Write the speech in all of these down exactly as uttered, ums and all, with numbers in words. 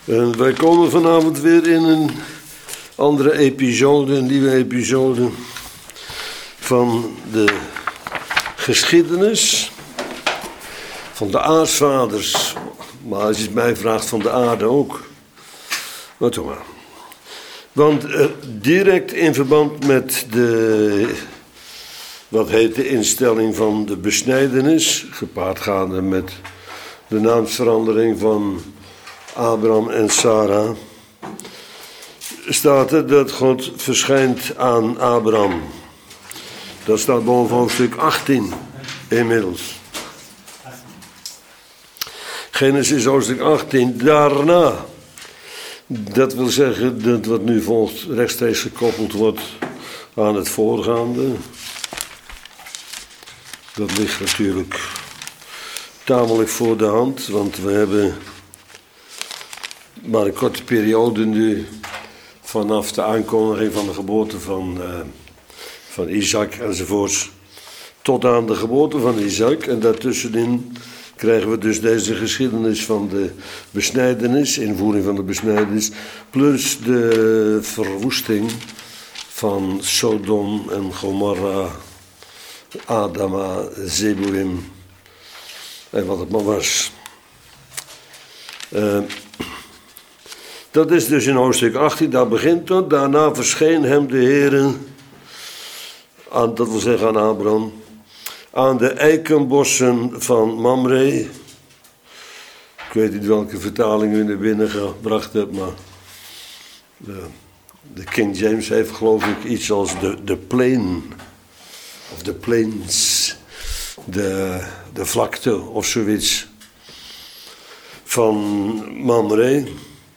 En wij komen vanavond weer in een andere episode, een nieuwe episode van de geschiedenis van de aartsvaders. Maar als je het mij vraagt, van de aarde ook. Maar toch maar. Want uh, direct in verband met de, wat heet de instelling van de besnijdenis, gepaardgaande met de naamsverandering van Abraham en Sarah, staat er dat God verschijnt aan Abraham. Dat staat boven hoofdstuk achttien inmiddels. Genesis hoofdstuk achttien, daarna. Dat wil zeggen dat wat nu volgt rechtstreeks gekoppeld wordt aan het voorgaande. Dat ligt natuurlijk tamelijk voor de hand, want we hebben maar een korte periode nu vanaf de aankondiging van de geboorte van, uh, van Isaac enzovoorts tot aan de geboorte van Isaac. En daartussenin krijgen we dus deze geschiedenis van de besnijdenis, invoering van de besnijdenis, plus de verwoesting van Sodom en Gomorra, Adama, Zeboim en wat het maar was. Uh, dat is dus in hoofdstuk achttien, daar begint het. Daarna verscheen hem de Heere, aan, dat wil zeggen aan Abraham, aan de eikenbossen van Mamre. Ik weet niet welke vertaling u naar binnen gebracht hebt, maar de, de King James heeft geloof ik iets als de, de plain, of de plains, de, de vlakte of zoiets van Mamre.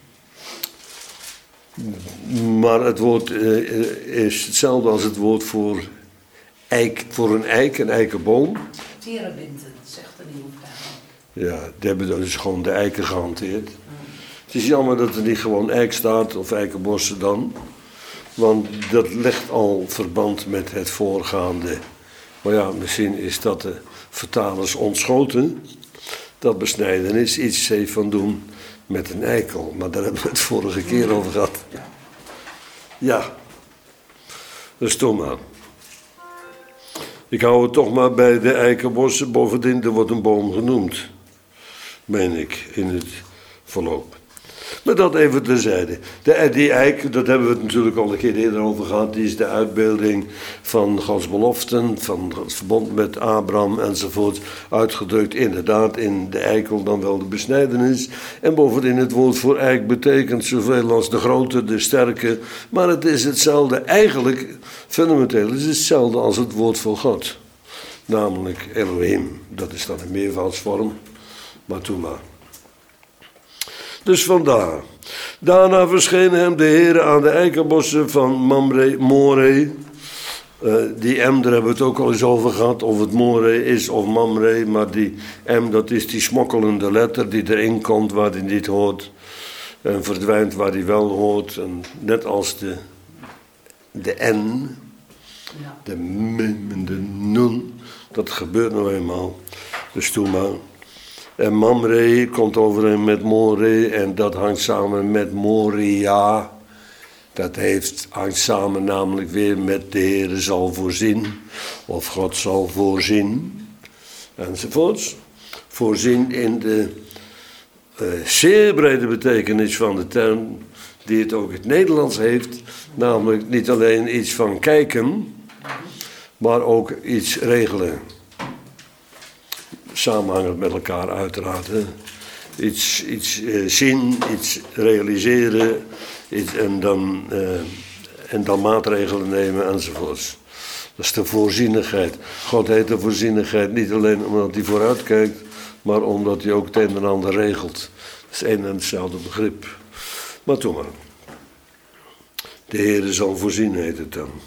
Maar het woord uh, is hetzelfde als het woord voor eik, voor een eik, een eikenboom. Terebinten, zegt de nieuwe vertaling. Ja, die hebben dus gewoon de eiken gehanteerd. Hmm. Het is jammer dat er niet gewoon eik staat, of eikenbossen dan. Want dat legt al verband met het voorgaande. Maar ja, misschien is dat de vertalers ontschoten. Dat besnijdenis iets heeft van doen met een eikel. Maar daar hebben we het vorige keer over gehad. Ja. Dus toch maar. Ik hou het toch maar bij de eikenbossen. Bovendien, er wordt een boom genoemd. Meen ik, in het verloop. Maar dat even terzijde. De, die eik, dat hebben we het natuurlijk al een keer eerder over gehad. Die is de uitbeelding van Gods beloften, van het verbond met Abraham enzovoort. Uitgedrukt inderdaad in de eikel, dan wel de besnijdenis. En bovendien het woord voor eik betekent zoveel als de grote, de sterke. Maar het is hetzelfde, eigenlijk fundamenteel is het hetzelfde als het woord voor God. Namelijk Elohim. Dat is dan een meervoudsvorm. Maar toen maar. Dus vandaar. Daarna verscheen hem de Heere aan de eikenbossen van Mamre, More. Uh, die M, daar hebben we het ook al eens over gehad, of het More is of Mamre. Maar die M, dat is die smokkelende letter die erin komt waar die niet hoort. En verdwijnt waar die wel hoort. En net als de, de N, de M en de Nun, dat gebeurt nou eenmaal. Dus toen maar. En Mamre komt overeen met More en dat hangt samen met Moria. Dat heeft, hangt samen namelijk weer met de Heere zal voorzien. Of God zal voorzien. Enzovoorts. Voorzien in de uh, zeer brede betekenis van de term die het ook in het Nederlands heeft. Namelijk niet alleen iets van kijken, maar ook iets regelen. Samenhangend met elkaar uiteraard. Hè. Iets, iets uh, zien, iets realiseren iets, en, dan, uh, en dan maatregelen nemen enzovoorts. Dat is de voorzienigheid. God heet de voorzienigheid niet alleen omdat hij vooruit kijkt, maar omdat hij ook het een en ander regelt. Dat is één en hetzelfde begrip. Maar toen maar. De Heere zal voorzien, heet het dan.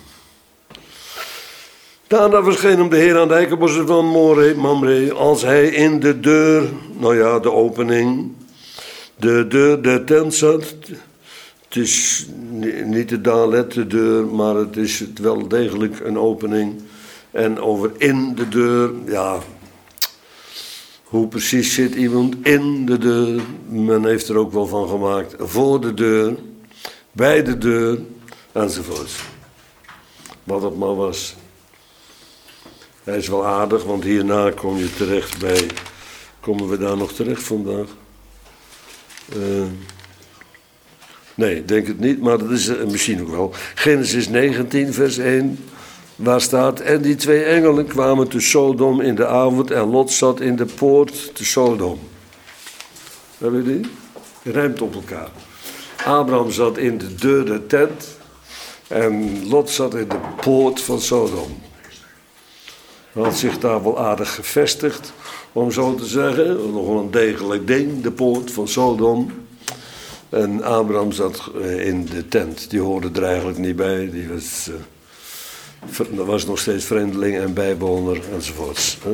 Daarna verscheen hem de Heer aan de eikenbossen van More, Mamre, als hij in de deur, nou ja, de opening, de deur der tent zat. Het is niet de dalet, de deur, maar het is wel degelijk een opening. En over in de deur, ja, Hoe precies zit iemand in de deur? Men heeft er ook wel van gemaakt. Voor de deur, bij de deur, enzovoort. Wat het maar was. Hij is wel aardig, want hierna kom je terecht bij... Komen we daar nog terecht vandaag? Uh, nee, denk het niet, maar dat is uh, misschien ook wel. Genesis negentien, vers één, waar staat... En die twee engelen kwamen te Sodom in de avond... en Lot zat in de poort te Sodom. Heb je die? Rijmt op elkaar. Abraham zat in de deur der tent... en Lot zat in de poort van Sodom. Hij had zich daar wel aardig gevestigd... Om zo te zeggen, nog wel een degelijk ding, de poort van Sodom. En Abraham zat in de tent, die hoorde er eigenlijk niet bij. Die was, uh, was nog steeds vreemdeling en bijwoner enzovoorts. Hè?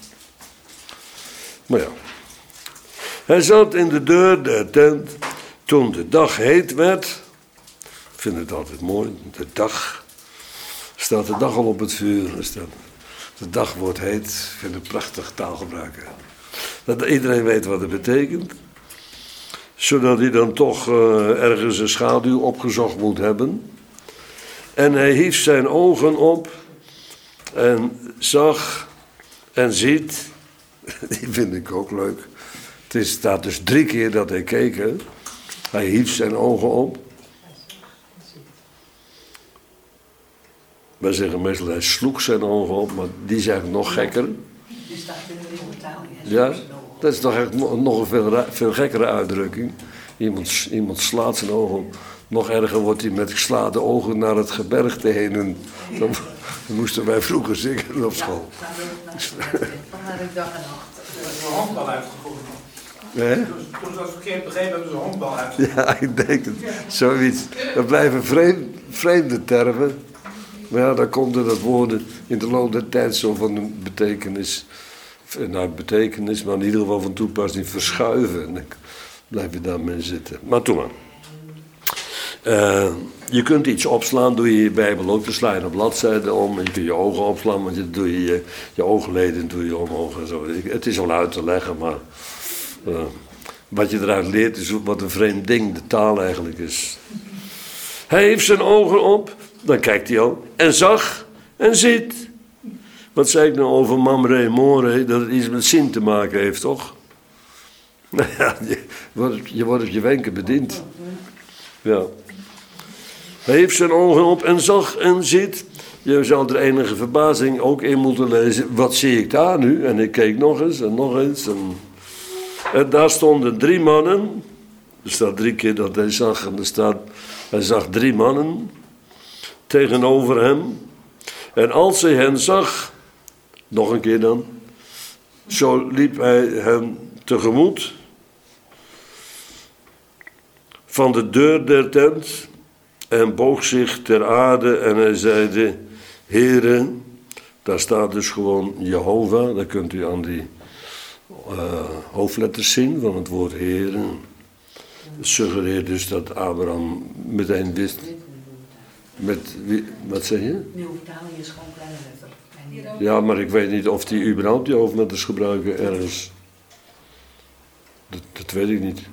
Maar ja. Hij zat in de deur der tent toen de dag heet werd. Ik vind het altijd mooi, de dag. Staat de dag al op het vuur, staat... De dag wordt heet, ik vind het prachtig taalgebruik. Dat iedereen weet wat het betekent. Zodat hij dan toch uh, ergens een schaduw opgezocht moet hebben. En hij hief zijn ogen op en zag en ziet. Die vind ik ook leuk. Het is, staat dus drie keer dat hij keek. Hè. Hij hief zijn ogen op. Wij zeggen meestal hij sloeg zijn ogen op, maar die is eigenlijk nog gekker. Die staat in de nieuwe taal. Ja, dat is toch eigenlijk nog een veel, veel gekkere uitdrukking. Iemand, iemand slaat zijn ogen op. Nog erger wordt hij met geslagen ogen naar het gebergte heen. En dan, dan moesten wij vroeger zingen op school. Ja, naar de dag en nacht. Ze hebben een handbal uitgegooid. Nee? Toen, toen ze dat verkeerd begrepen, hebben ze een handbal uitgegooid. Ja, ik denk het. Zoiets. Dat blijven vreemd, vreemde termen. Maar ja, dan komt er dat woorden in de loop der tijd zo van een betekenis, nou betekenis, maar in ieder geval van toepassing verschuiven. En dan blijf je daarmee zitten. Maar toen maar. Uh, je kunt iets opslaan, doe je je Bijbel ook, dan sla je een bladzijde om en je kunt je ogen opslaan, want je doe je, je, je oogleden doe je omhoog en zo. Het is wel uit te leggen, maar uh, wat je eruit leert is wat een vreemd ding de taal eigenlijk is. Hij heeft zijn ogen op. Dan kijkt hij al en zag en ziet. Wat zei ik nou over Mamre More? Dat het iets met zin te maken heeft, toch? Nou ja, je wordt, je wordt op je wenken bediend. Ja. Hij heeft zijn ogen op en zag en ziet. Je zou er enige verbazing ook in moeten lezen. Wat zie ik daar nu? En ik keek nog eens en nog eens. En, en daar stonden drie mannen. Er staat drie keer dat hij zag. En er staat, hij zag drie mannen tegenover hem. En als hij hen zag, nog een keer dan, zo liep hij hen tegemoet van de deur der tent en boog zich ter aarde en hij zeide, Heere, daar staat dus gewoon Jehovah, dat kunt u aan die uh, hoofdletters zien van het woord Heere. Dat suggereert dus dat Abraham meteen wist. Met wie, wat zeg je? Nieuw-Italië is gewoon kleine letter. Ja, maar ik weet niet of die überhaupt die hoofdletters gebruiken ergens. Dat, dat weet ik niet.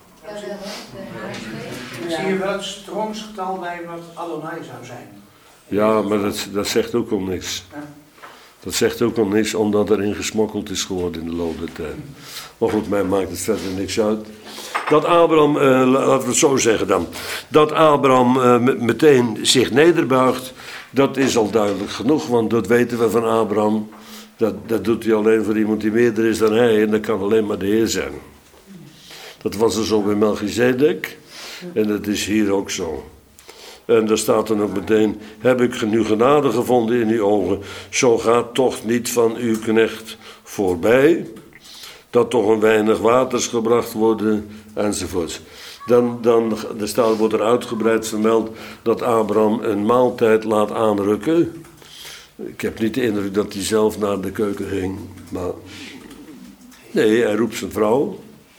Ik zie je wel het stroomsgetal bij wat Adonai zou zijn. Ja, maar dat, dat zegt ook al niks. Dat zegt ook al niks, omdat erin gesmokkeld is geworden in de loop der tijd. Maar goed, mij maakt het verder niks uit. Dat Abraham, uh, laten we het zo zeggen dan, dat Abraham uh, meteen zich nederbuigt, dat is al duidelijk genoeg, want dat weten we van Abraham. Dat, dat doet hij alleen voor iemand die meerder is dan hij en dat kan alleen maar de Heer zijn. Dat was er zo bij Melchizedek en dat is hier ook zo. En daar staat dan ook meteen, heb ik nu genade gevonden in uw ogen, zo gaat toch niet van uw knecht voorbij, dat toch een weinig waters gebracht worden, enzovoort. Dan, dan er staat, wordt er uitgebreid vermeld dat Abraham een maaltijd laat aanrukken. Ik heb niet de indruk dat hij zelf naar de keuken ging, maar nee, hij roept zijn vrouw.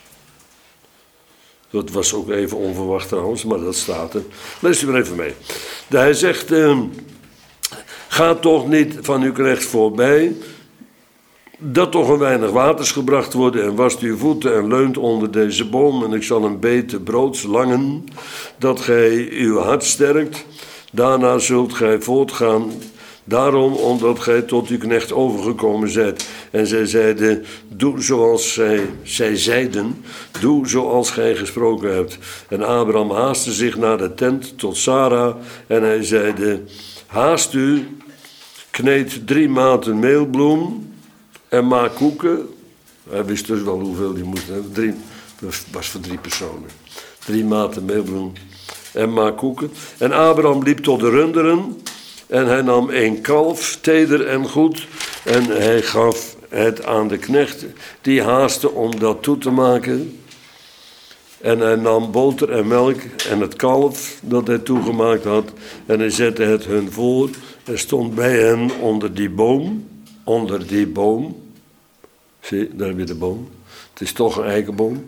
Dat was ook even onverwacht trouwens, maar dat staat er. Lees u maar even mee. Hij zegt, uh, ga toch niet van uw knecht voorbij. dat toch een weinig waters gebracht worden en wast uw voeten en leunt onder deze boom en ik zal een bete broods langen, dat gij uw hart sterkt. Daarna zult gij voortgaan, daarom omdat gij tot uw knecht overgekomen zijt. En zij zeiden, doe zoals zij, zij zeiden, doe zoals gij gesproken hebt. En Abraham haastte zich naar de tent tot Sara en hij zeide, haast u, kneed drie maten meelbloem en maak koeken. Hij wist dus wel hoeveel hij moest hebben. Drie, dat was voor drie personen. Drie maten meelbloem en maak koeken. En Abraham liep tot de runderen en hij nam een kalf, teder en goed. En hij gaf het aan de knecht, die haastte om dat toe te maken. En hij nam boter en melk en het kalf dat hij toegemaakt had. En hij zette het hun voor en stond bij hen onder die boom. Onder die boom. Zie, daar heb je de boom. Het is toch een eikenboom.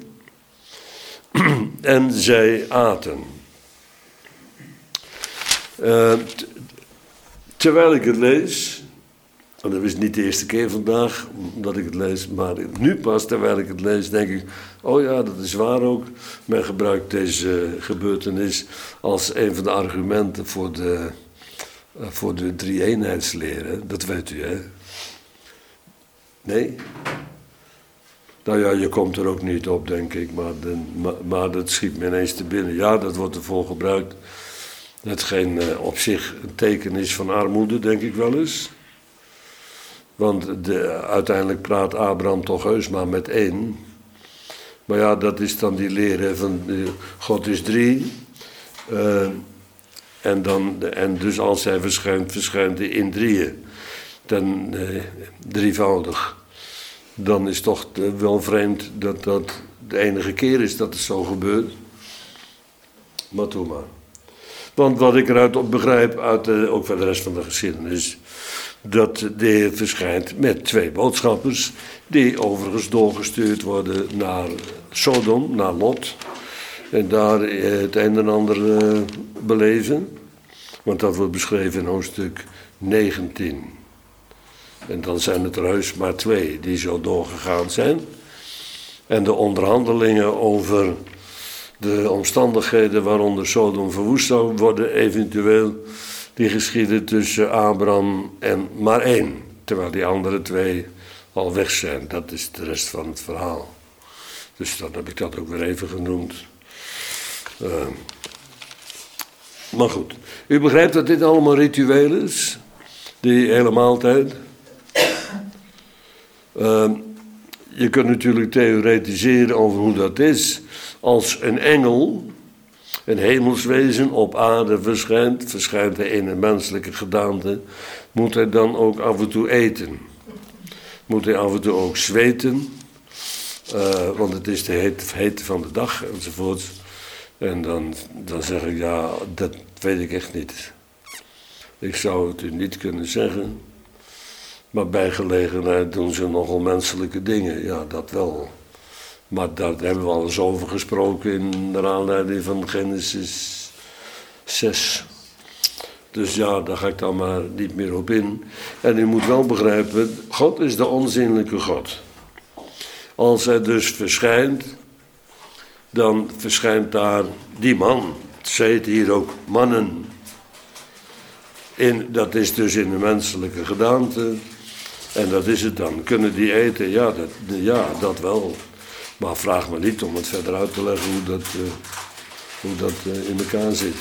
En zij aten. Uh, t- terwijl ik het lees, en dat is niet de eerste keer vandaag dat ik het lees, maar nu pas terwijl ik het lees denk ik, oh ja, dat is waar ook. Men gebruikt deze gebeurtenis als een van de argumenten voor de, uh, voor de drie-eenheidsleer. Hè? Dat weet u, hè? Nee? Nou ja, je komt er ook niet op, denk ik, maar, de, maar, maar dat schiet me ineens te binnen. Ja, dat wordt ervoor gebruikt. Hetgeen uh, op zich een teken is van armoede, denk ik wel eens. Want de, uiteindelijk praat Abraham toch heus maar met één. Maar ja, dat is dan die leer van uh, God is drie. Uh, en, dan, en dus als hij verschijnt, verschijnt hij in drieën. Dan uh, drievoudig. Dan is toch wel vreemd dat dat de enige keer is dat het zo gebeurt. Maar doe maar. Want wat ik eruit op begrijp, uit de, ook van de rest van de geschiedenis, dat de Heer verschijnt met twee boodschappers, die overigens doorgestuurd worden naar Sodom, naar Lot. En daar het een en ander uh, beleven. Want dat wordt beschreven in hoofdstuk negentien. En dan zijn het er heus maar twee die zo doorgegaan zijn. En de onderhandelingen over de omstandigheden waaronder Sodom verwoest zou worden, eventueel, die geschieden tussen Abraham en maar één. Terwijl die andere twee al weg zijn. Dat is de rest van het verhaal. Dus dan heb ik dat ook weer even genoemd. Uh, maar goed, u begrijpt dat dit allemaal ritueel is? Die hele maaltijd. Uh, je kunt natuurlijk theoretiseren over hoe dat is. Als een engel, een hemelswezen op aarde verschijnt, verschijnt hij in een menselijke gedaante, moet hij dan ook af en toe eten. Moet hij af en toe ook zweten, uh, want het is de hete, hete van de dag enzovoort. En dan, dan zeg ik, ja, dat weet ik echt niet. Ik zou het u niet kunnen zeggen. Maar bij gelegenheid doen ze nogal menselijke dingen, ja, dat wel. Maar daar hebben we al eens over gesproken in de aanleiding van Genesis zes. Dus ja, daar ga ik dan maar niet meer op in. En u moet wel begrijpen, God is de onzinnelijke God. Als hij dus verschijnt, dan verschijnt daar die man. Het heet hier ook mannen. In, dat is dus in de menselijke gedaante. En dat is het dan. Kunnen die eten? Ja, dat, ja, dat wel. Maar vraag me niet om het verder uit te leggen hoe dat, uh, hoe dat uh, in elkaar zit.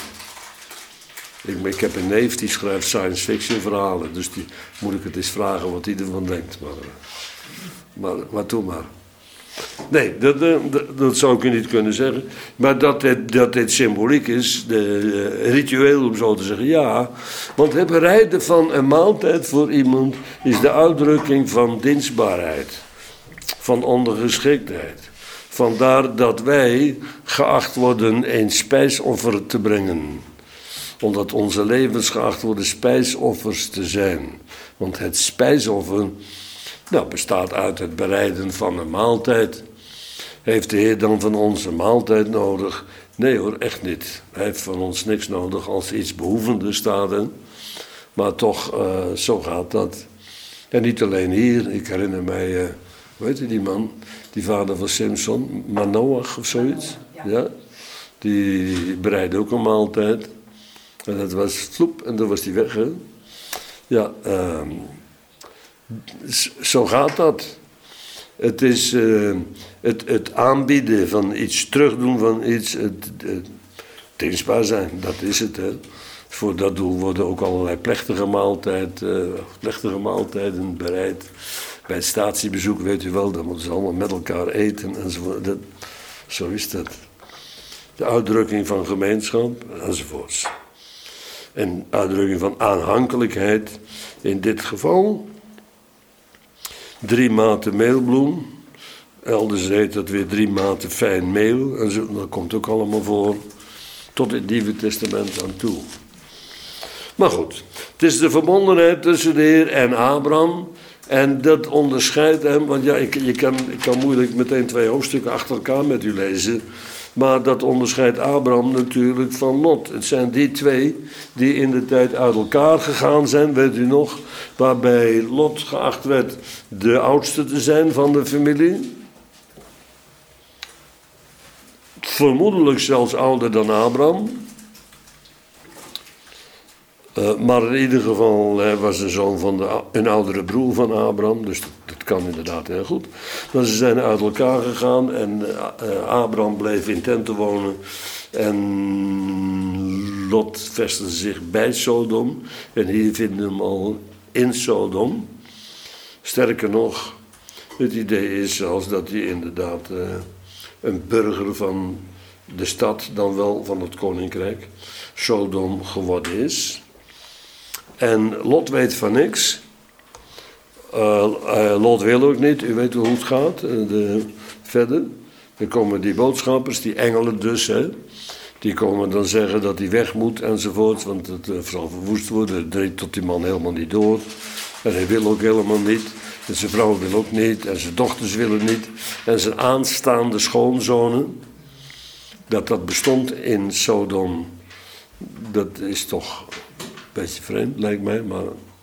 Ik, ik heb een neef die schrijft science fiction verhalen. Dus die moet ik het eens vragen wat hij ervan denkt. Maar, maar, maar doe maar. Nee, dat, dat, dat zou ik u niet kunnen zeggen. Maar dat dit, dat dit symboliek is, de, uh, ritueel om zo te zeggen, ja. Want het bereiden van een maaltijd voor iemand is de uitdrukking van dienstbaarheid. Van ondergeschiktheid. Vandaar dat wij geacht worden een spijsoffer te brengen. Omdat onze levens geacht worden spijsoffers te zijn. Want het spijsoffer, nou, bestaat uit het bereiden van een maaltijd. Heeft de Heer dan van ons een maaltijd nodig? Nee hoor, echt niet. Hij heeft van ons niks nodig als iets behoevende staat. Hè? Maar toch, uh, zo gaat dat. En niet alleen hier, ik herinner mij, uh, hoe heet die man? Die vader van Simpson, Manoach of zoiets. Ja. Ja? Die bereidde ook een maaltijd. En dat was vloep, en dan was die weg. Hè? Ja, uh, zo gaat dat. Het is uh, het, het aanbieden van iets, terugdoen van iets, het, het dienstbaar zijn, dat is het. Hè. Voor dat doel worden ook allerlei plechtige, maaltijd, uh, plechtige maaltijden bereid. Bij het statiebezoek, weet u wel, dan moeten ze allemaal met elkaar eten enzovoort. Dat, zo is dat. De uitdrukking van gemeenschap enzovoorts. En uitdrukking van aanhankelijkheid in dit geval. Drie maten meelbloem. Elders heet dat weer drie maten fijn meel. En zo, dat komt ook allemaal voor. Tot in het Nieuwe Testament aan toe. Maar goed. Het is de verbondenheid tussen de Heer en Abraham. En dat onderscheidt hem. Want ja, ik, je kan, ik kan moeilijk meteen twee hoofdstukken achter elkaar met u lezen. Maar dat onderscheidt Abraham natuurlijk van Lot. Het zijn die twee die in de tijd uit elkaar gegaan zijn, weet u nog. Waarbij Lot geacht werd de oudste te zijn van de familie. Vermoedelijk zelfs ouder dan Abraham. Uh, maar in ieder geval hij was een zoon van de, een oudere broer van Abraham. Dus dat, dat kan inderdaad heel goed. Maar ze zijn uit elkaar gegaan en uh, Abraham bleef in tenten wonen. En Lot vestigde zich bij Sodom. En hier vinden we hem al in Sodom. Sterker nog, het idee is zelfs dat hij inderdaad uh, een burger van de stad, dan wel van het koninkrijk, Sodom geworden is. En Lot weet van niks. Uh, uh, Lot wil ook niet. U weet hoe het gaat. Uh, de, verder. Dan komen die boodschappers, die engelen dus. Hè, die komen dan zeggen dat hij weg moet enzovoort. Want het uh, zal verwoest worden. Het dringt tot die man helemaal niet door. En hij wil ook helemaal niet. En zijn vrouw wil ook niet. En zijn dochters willen niet. En zijn aanstaande schoonzonen. Dat dat bestond in Sodom. Dat is toch een beetje vreemd, lijkt mij, maar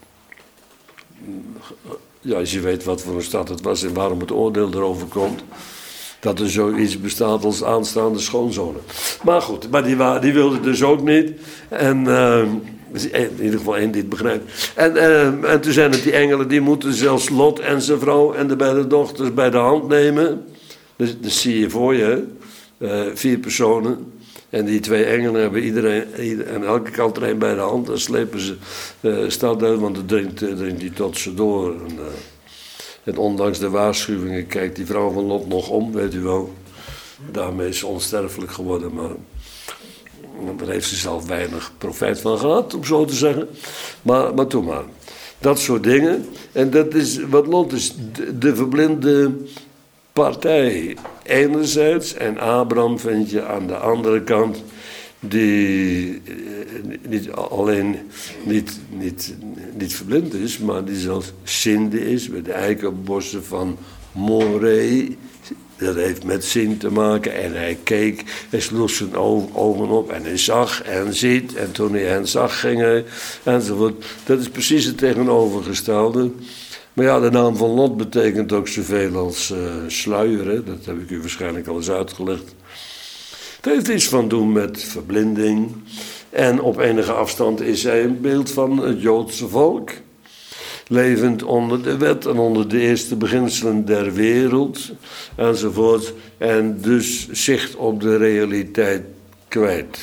ja, als je weet wat voor een stad het was en waarom het oordeel erover komt, dat er zoiets bestaat als aanstaande schoonzonen. Maar goed, maar die, die wilde dus ook niet. En uh, in ieder geval één die het begrijpt. En, uh, en toen zijn het die engelen, die moeten zelfs Lot en zijn vrouw en de beide dochters bij de hand nemen. Dus dat zie je voor je, uh, vier personen. En die twee engelen hebben iedereen, iedereen en elke kant er een bij de hand. Dan slepen ze uh, stad uit, want het dringt, uh, dringt die tot ze door. En, uh, en ondanks de waarschuwingen kijkt die vrouw van Lot nog om, weet u wel. Daarmee is ze onsterfelijk geworden, maar daar heeft ze zelf weinig profijt van gehad, om zo te zeggen. Maar, maar toen maar. Dat soort dingen. En dat is wat Lot is, de, de verblinde partij enerzijds en Abraham vind je aan de andere kant die niet alleen niet, niet, niet verblind is, maar die zelfs zinde is met de eikenbossen van Moreh. Dat heeft met zin te maken en hij keek en sloeg zijn ogen op en hij zag en ziet en toen hij hen zag ging hij enzovoort. Dat is precies het tegenovergestelde. Maar ja, de naam van Lot betekent ook zoveel als uh, sluier. Hè? Dat heb ik u waarschijnlijk al eens uitgelegd. Het heeft iets van doen met verblinding. En op enige afstand is hij een beeld van het Joodse volk. Levend onder de wet en onder de eerste beginselen der wereld. Enzovoort. En dus zicht op de realiteit kwijt.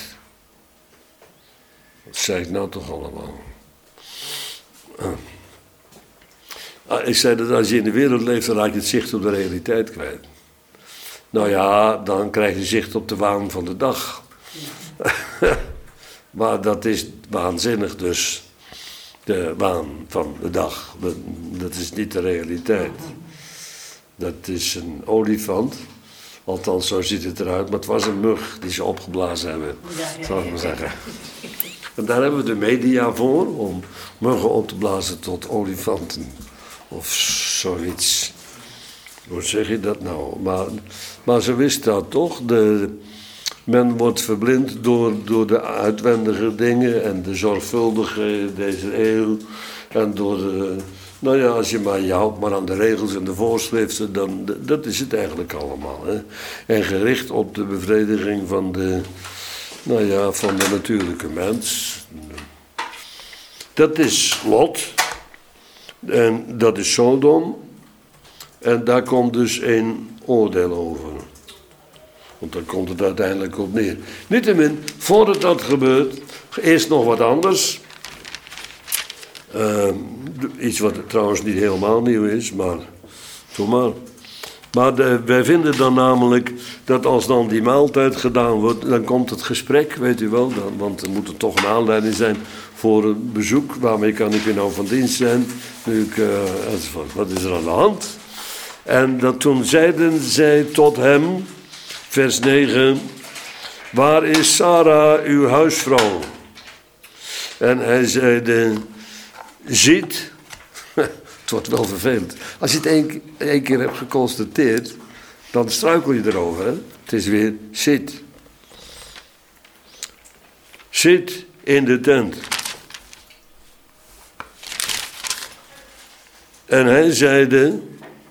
Wat zei ik nou toch allemaal? Ah. Ik zei dat als je in de wereld leeft, dan raak je het zicht op de realiteit kwijt. Nou ja, dan krijg je zicht op de waan van de dag. Maar dat is waanzinnig dus. De waan van de dag. Dat, dat is niet de realiteit. Dat is een olifant. Althans, zo ziet het eruit. Maar het was een mug die ze opgeblazen hebben. Zal ik maar zeggen. En daar hebben we de media voor. Om muggen op te blazen tot olifanten. Of zoiets. Hoe zeg je dat nou? Maar, maar zo is dat toch? De, men wordt verblind door, door de uitwendige dingen en de zorgvuldigheden deze eeuw. En door de, Nou ja, als je maar je houdt maar aan de regels en de voorschriften, dan dat is het eigenlijk allemaal. Hè? En gericht op de bevrediging van de, nou ja, van de natuurlijke mens. Dat is Lot. En dat is Sodom. En daar komt dus een oordeel over. Want daar komt het uiteindelijk op neer. Niettemin, voordat dat gebeurt, eerst nog wat anders. Uh, iets wat trouwens niet helemaal nieuw is, maar doe maar. Maar de, wij vinden dan namelijk dat als dan die maaltijd gedaan wordt, dan komt het gesprek, weet u wel. Dan, want er moet er toch een aanleiding zijn voor een bezoek. Waarmee kan ik u nou van dienst zijn? Nu ik, uh, enzovoort. Wat is er aan de hand? En dat toen zeiden zij tot hem, vers negen, waar is Sarah, uw huisvrouw? En hij zeide, ziet, het wordt wel vervelend. Als je het één, één keer hebt geconstateerd, dan struikel je erover. Hè? Het is weer, zit. Zit in de tent. En hij zeide,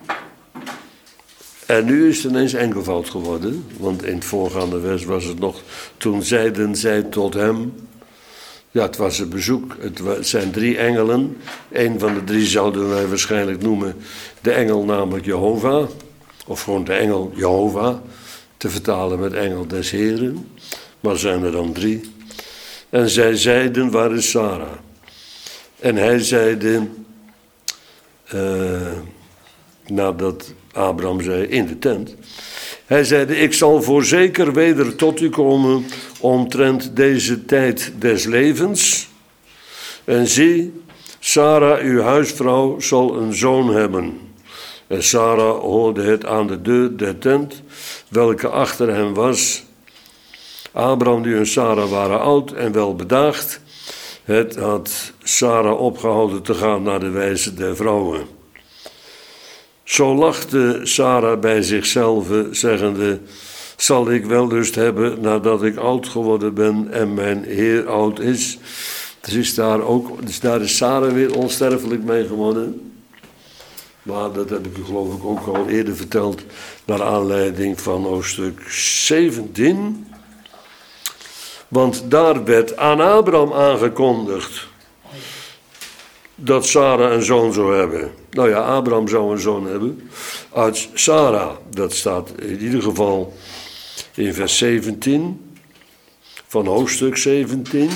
en nu is het ineens enkelvoud geworden, want in het voorgaande vers was het nog, toen zeiden zij tot hem, ja, het was een bezoek, het zijn drie engelen, een van de drie zouden wij waarschijnlijk noemen de engel namelijk Jehovah, of gewoon de engel Jehovah, te vertalen met engel des Heren, maar zijn er dan drie. En zij zeiden, waar is Sarah? En hij zeide, uh, nadat Abraham zei, in de tent. Hij zeide, ik zal voorzeker weder tot u komen omtrent deze tijd des levens. En zie, Sarah, uw huisvrouw, zal een zoon hebben. En Sarah hoorde het aan de deur der tent, welke achter hem was. Abraham die en Sarah waren oud en wel bedaagd. Het had Sarah opgehouden te gaan naar de wijze der vrouwen. Zo lachte Sarah bij zichzelf, zeggende, zal ik wel lust hebben nadat ik oud geworden ben en mijn Heer oud is. Dus, is daar, ook, dus daar is Sarah weer onsterfelijk mee geworden. Maar dat heb ik u geloof ik ook al eerder verteld, naar aanleiding van hoofdstuk zeventien. Want daar werd aan Abraham aangekondigd dat Sarah een zoon zou hebben. Nou ja, Abraham zou een zoon hebben uit Sarah. Dat staat in ieder geval in vers zeventien van hoofdstuk zeventien.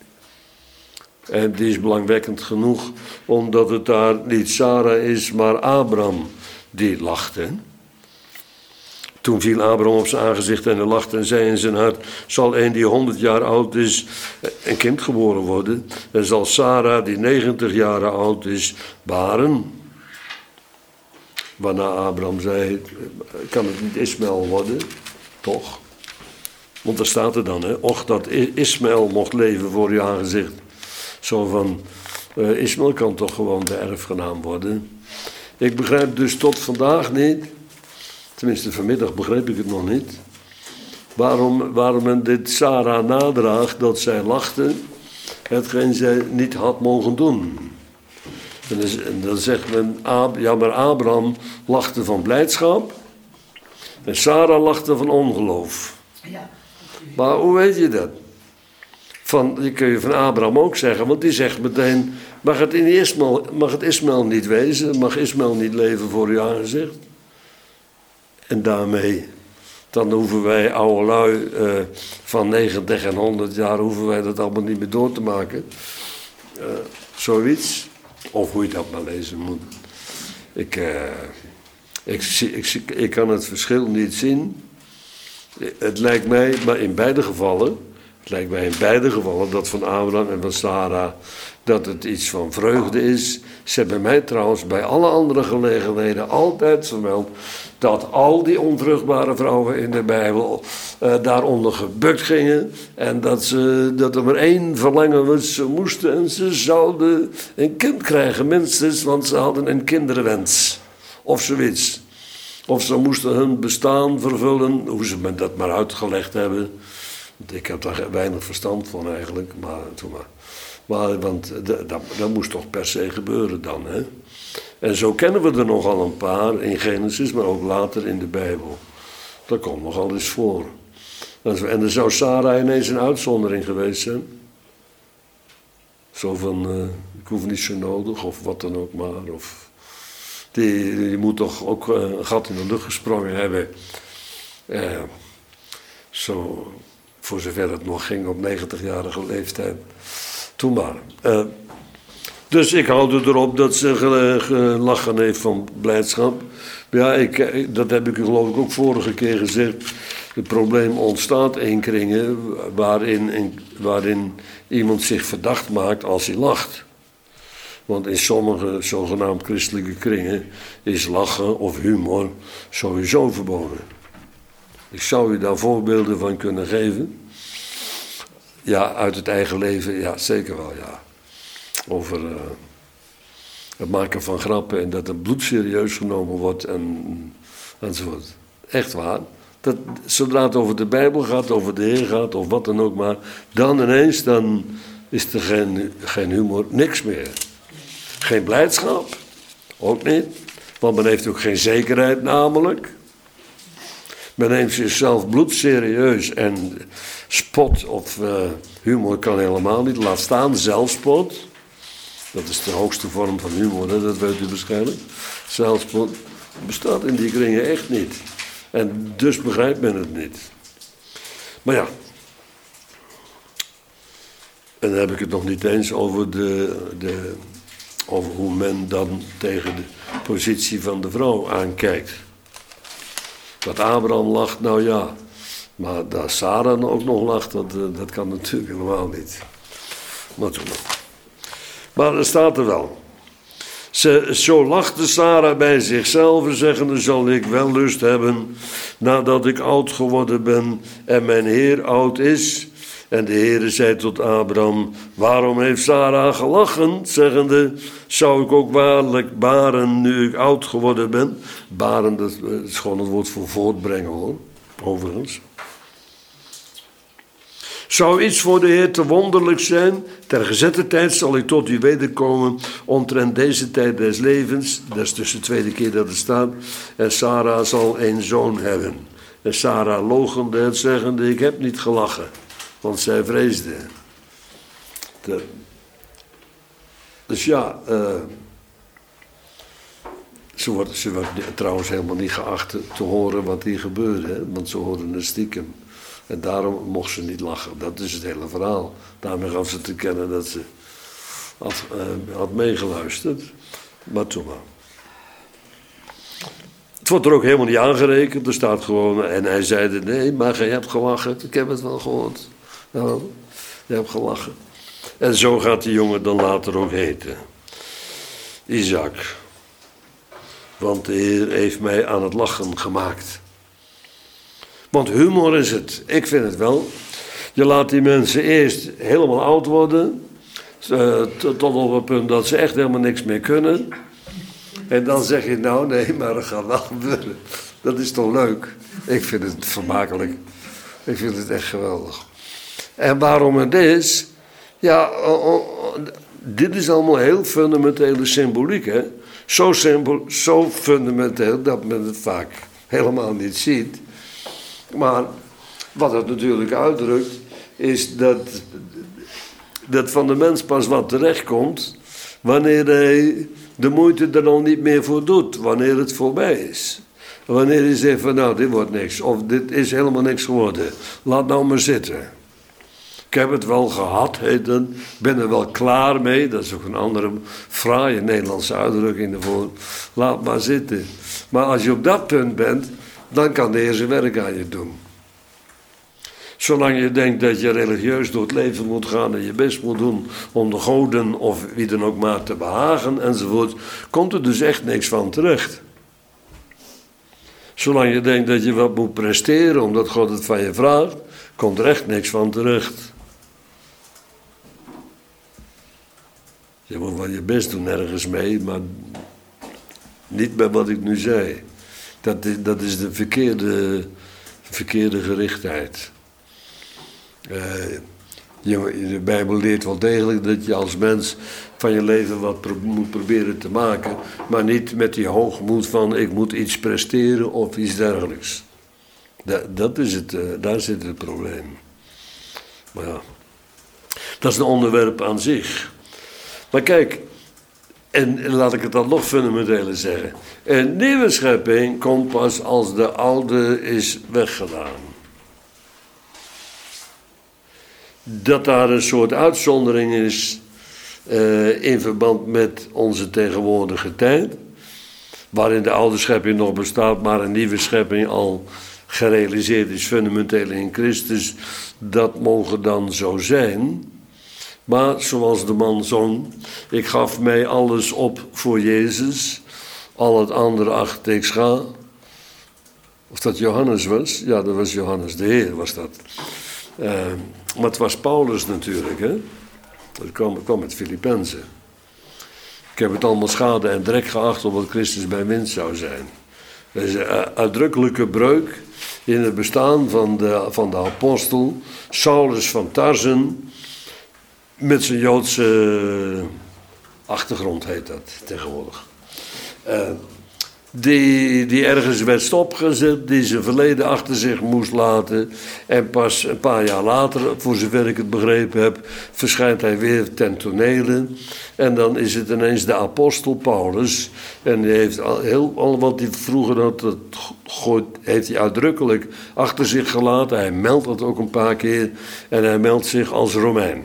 En die is belangwekkend genoeg, omdat het daar niet Sarah is, maar Abraham die lachte. Toen viel Abraham op zijn aangezicht en hij lachte en zei in zijn hart, zal een die honderd jaar oud is een kind geboren worden, en zal Sarah die negentig jaar oud is baren. Waarna Abraham zei, kan het niet Ismaël worden? Toch? Want daar staat er dan, hè, och dat Ismaël mocht leven voor uw aangezicht. Zo van, uh, Ismaël kan toch gewoon de erfgenaam worden. Ik begrijp dus tot vandaag niet, tenminste vanmiddag begreep ik het nog niet, waarom, waarom men dit Sarah nadraagt dat zij lachte, hetgeen zij niet had mogen doen. En dan, en dan zegt men, ja maar Abraham lachte van blijdschap en Sarah lachte van ongeloof. Ja. Maar hoe weet je dat? Van, die kun je van Abraham ook zeggen, want die zegt meteen, mag het, in Ismaël, mag het Ismaël niet wezen, mag Ismaël niet leven voor uw aangezicht? En daarmee, dan hoeven wij oude lui uh, van negentig en honderd jaar, hoeven wij dat allemaal niet meer door te maken. Uh, zoiets. Of hoe je dat maar lezen moet. Ik, uh, ik, ik, ik, ik kan het verschil niet zien. Het lijkt mij, maar in beide gevallen, het lijkt mij in beide gevallen, dat van Abraham en van Sarah, dat het iets van vreugde is. Ze hebben mij trouwens bij alle andere gelegenheden altijd vermeld dat al die onvruchtbare vrouwen in de Bijbel uh, daaronder gebukt gingen. En dat, ze, dat er maar één verlangen was, ze moesten en ze zouden een kind krijgen minstens, want ze hadden een kinderwens. Of zoiets. Of ze moesten hun bestaan vervullen, hoe ze me dat maar uitgelegd hebben. Ik heb daar weinig verstand van eigenlijk, maar toen maar. Maar, want dat, dat, dat moest toch per se gebeuren dan, hè? En zo kennen we er nogal een paar in Genesis, maar ook later in de Bijbel. Dat komt nogal eens voor. En dan zou Sarah ineens een uitzondering geweest zijn. Zo van, uh, ik hoef niet zo nodig, of wat dan ook maar. Of, die, die moet toch ook uh, een gat in de lucht gesprongen hebben. Uh, zo, voor zover het nog ging op negentigjarige leeftijd. Toen maar. Uh, dus ik houde erop dat ze gelachen heeft van blijdschap. Ja, ik, dat heb ik u geloof ik ook vorige keer gezegd. Het probleem ontstaat één kringen waarin, in, waarin iemand zich verdacht maakt als hij lacht. Want in sommige zogenaamd christelijke kringen is lachen of humor sowieso verboden. Ik zou u daar voorbeelden van kunnen geven. Ja, uit het eigen leven, ja, zeker wel, ja. Over uh, het maken van grappen en dat het bloed serieus genomen wordt en, enzovoort. Echt waar. Dat, zodra het over de Bijbel gaat, over de Heer gaat of wat dan ook maar, dan ineens, dan is er geen, geen humor, niks meer. Geen blijdschap, ook niet. Want men heeft ook geen zekerheid namelijk. Men neemt zichzelf bloedserieus en spot of uh, humor kan helemaal niet. Laat staan zelfspot. Dat is de hoogste vorm van humor, hè? Dat weet u waarschijnlijk. Zelfspot bestaat in die kringen echt niet. En dus begrijpt men het niet. Maar ja. En dan heb ik het nog niet eens over, de, de, over hoe men dan tegen de positie van de vrouw aankijkt. Dat Abraham lacht, nou ja. Maar dat Sarah ook nog lacht, dat, dat kan natuurlijk helemaal niet. Maar toen nog. Maar er staat er wel. Ze, zo lachte Sarah bij zichzelf, zeggende, zal ik wel lust hebben nadat ik oud geworden ben en mijn Heer oud is. En de Heere zei tot Abraham, waarom heeft Sarah gelachen, zeggende, zou ik ook waarlijk baren nu ik oud geworden ben? Baren, dat is gewoon het woord voor voortbrengen hoor, overigens. Zou iets voor de Heer te wonderlijk zijn? Ter gezette tijd zal ik tot u wederkomen omtrent deze tijd des levens. Dat is dus de tweede keer dat het staat. En Sarah zal een zoon hebben. En Sarah loochende het zeggende, ik heb niet gelachen. Want zij vreesde. De... Dus ja, uh... ze wordt, ze wordt trouwens helemaal niet geacht te horen wat hier gebeurde. Hè? Want ze hoorden het stiekem. En daarom mocht ze niet lachen. Dat is het hele verhaal. Daarmee gaf ze te kennen dat ze had, uh, had meegeluisterd. Maar toen maar. Het wordt er ook helemaal niet aangerekend. Er staat gewoon... En hij zeide, nee, maar je hebt gelachen. Ik heb het wel gehoord. Nou, je hebt gelachen. En zo gaat die jongen dan later ook heten. Isaac. Want de Heer heeft mij aan het lachen gemaakt. Want humor is het. Ik vind het wel. Je laat die mensen eerst helemaal oud worden. Uh, tot op het punt dat ze echt helemaal niks meer kunnen. En dan zeg je, nou nee, maar dat gaat wel gebeuren. Dat is toch leuk? Ik vind het vermakelijk. Ik vind het echt geweldig. En waarom het is? Ja, oh, oh, dit is allemaal heel fundamentele symboliek, hè? Zo, symbol, zo fundamenteel dat men het vaak helemaal niet ziet. Maar wat het natuurlijk uitdrukt, is dat, dat van de mens pas wat terechtkomt wanneer hij de moeite er al niet meer voor doet, wanneer het voorbij is. Wanneer hij zegt van nou, dit wordt niks, of dit is helemaal niks geworden, laat nou maar zitten. Ik heb het wel gehad, heet het. Ben er wel klaar mee. Dat is ook een andere fraaie Nederlandse uitdrukking ervoor. Laat maar zitten. Maar als je op dat punt bent, dan kan de Heer zijn werk aan je doen. Zolang je denkt dat je religieus door het leven moet gaan en je best moet doen om de goden of wie dan ook maar te behagen enzovoort, komt er dus echt niks van terecht. Zolang je denkt dat je wat moet presteren omdat God het van je vraagt, komt er echt niks van terecht. Je moet wel je best doen ergens mee, maar niet bij wat ik nu zei. Dat is, dat is de verkeerde, verkeerde gerichtheid. Uh, Je, de Bijbel leert wel degelijk dat je als mens van je leven wat pro- moet proberen te maken. Maar niet met die hoogmoed van ik moet iets presteren of iets dergelijks. Dat, dat is het, uh, daar zit het probleem. Maar ja, dat is een onderwerp aan zich. Maar kijk, en laat ik het dan nog fundamenteler zeggen. Een nieuwe schepping komt pas als de oude is weggedaan. Dat daar een soort uitzondering is uh, in verband met onze tegenwoordige tijd. Waarin de oude schepping nog bestaat, maar een nieuwe schepping al gerealiseerd is fundamenteel in Christus. Dat mogen dan zo zijn. Maar zoals de man zong, ik gaf mij alles op voor Jezus, al het andere achter ik scha. Of dat Johannes was? Ja, dat was Johannes, de Heer was dat. Uh, maar het was Paulus natuurlijk, hè. Dat kwam, kwam met Filippenzen. Ik heb het allemaal schade en drek geacht omdat Christus bij winst zou zijn. Dat is een uitdrukkelijke breuk in het bestaan van de, van de apostel Saulus van Tarsen. Met zijn Joodse achtergrond heet dat tegenwoordig. Uh, die, die ergens werd stopgezet, die zijn verleden achter zich moest laten. En pas een paar jaar later, voor zover ik het begrepen heb, verschijnt hij weer ten tonele. En dan is het ineens de apostel Paulus. En die heeft al, heel, al wat hij vroeger had, dat gooit, heeft hij uitdrukkelijk achter zich gelaten. Hij meldt dat ook een paar keer. En hij meldt zich als Romein.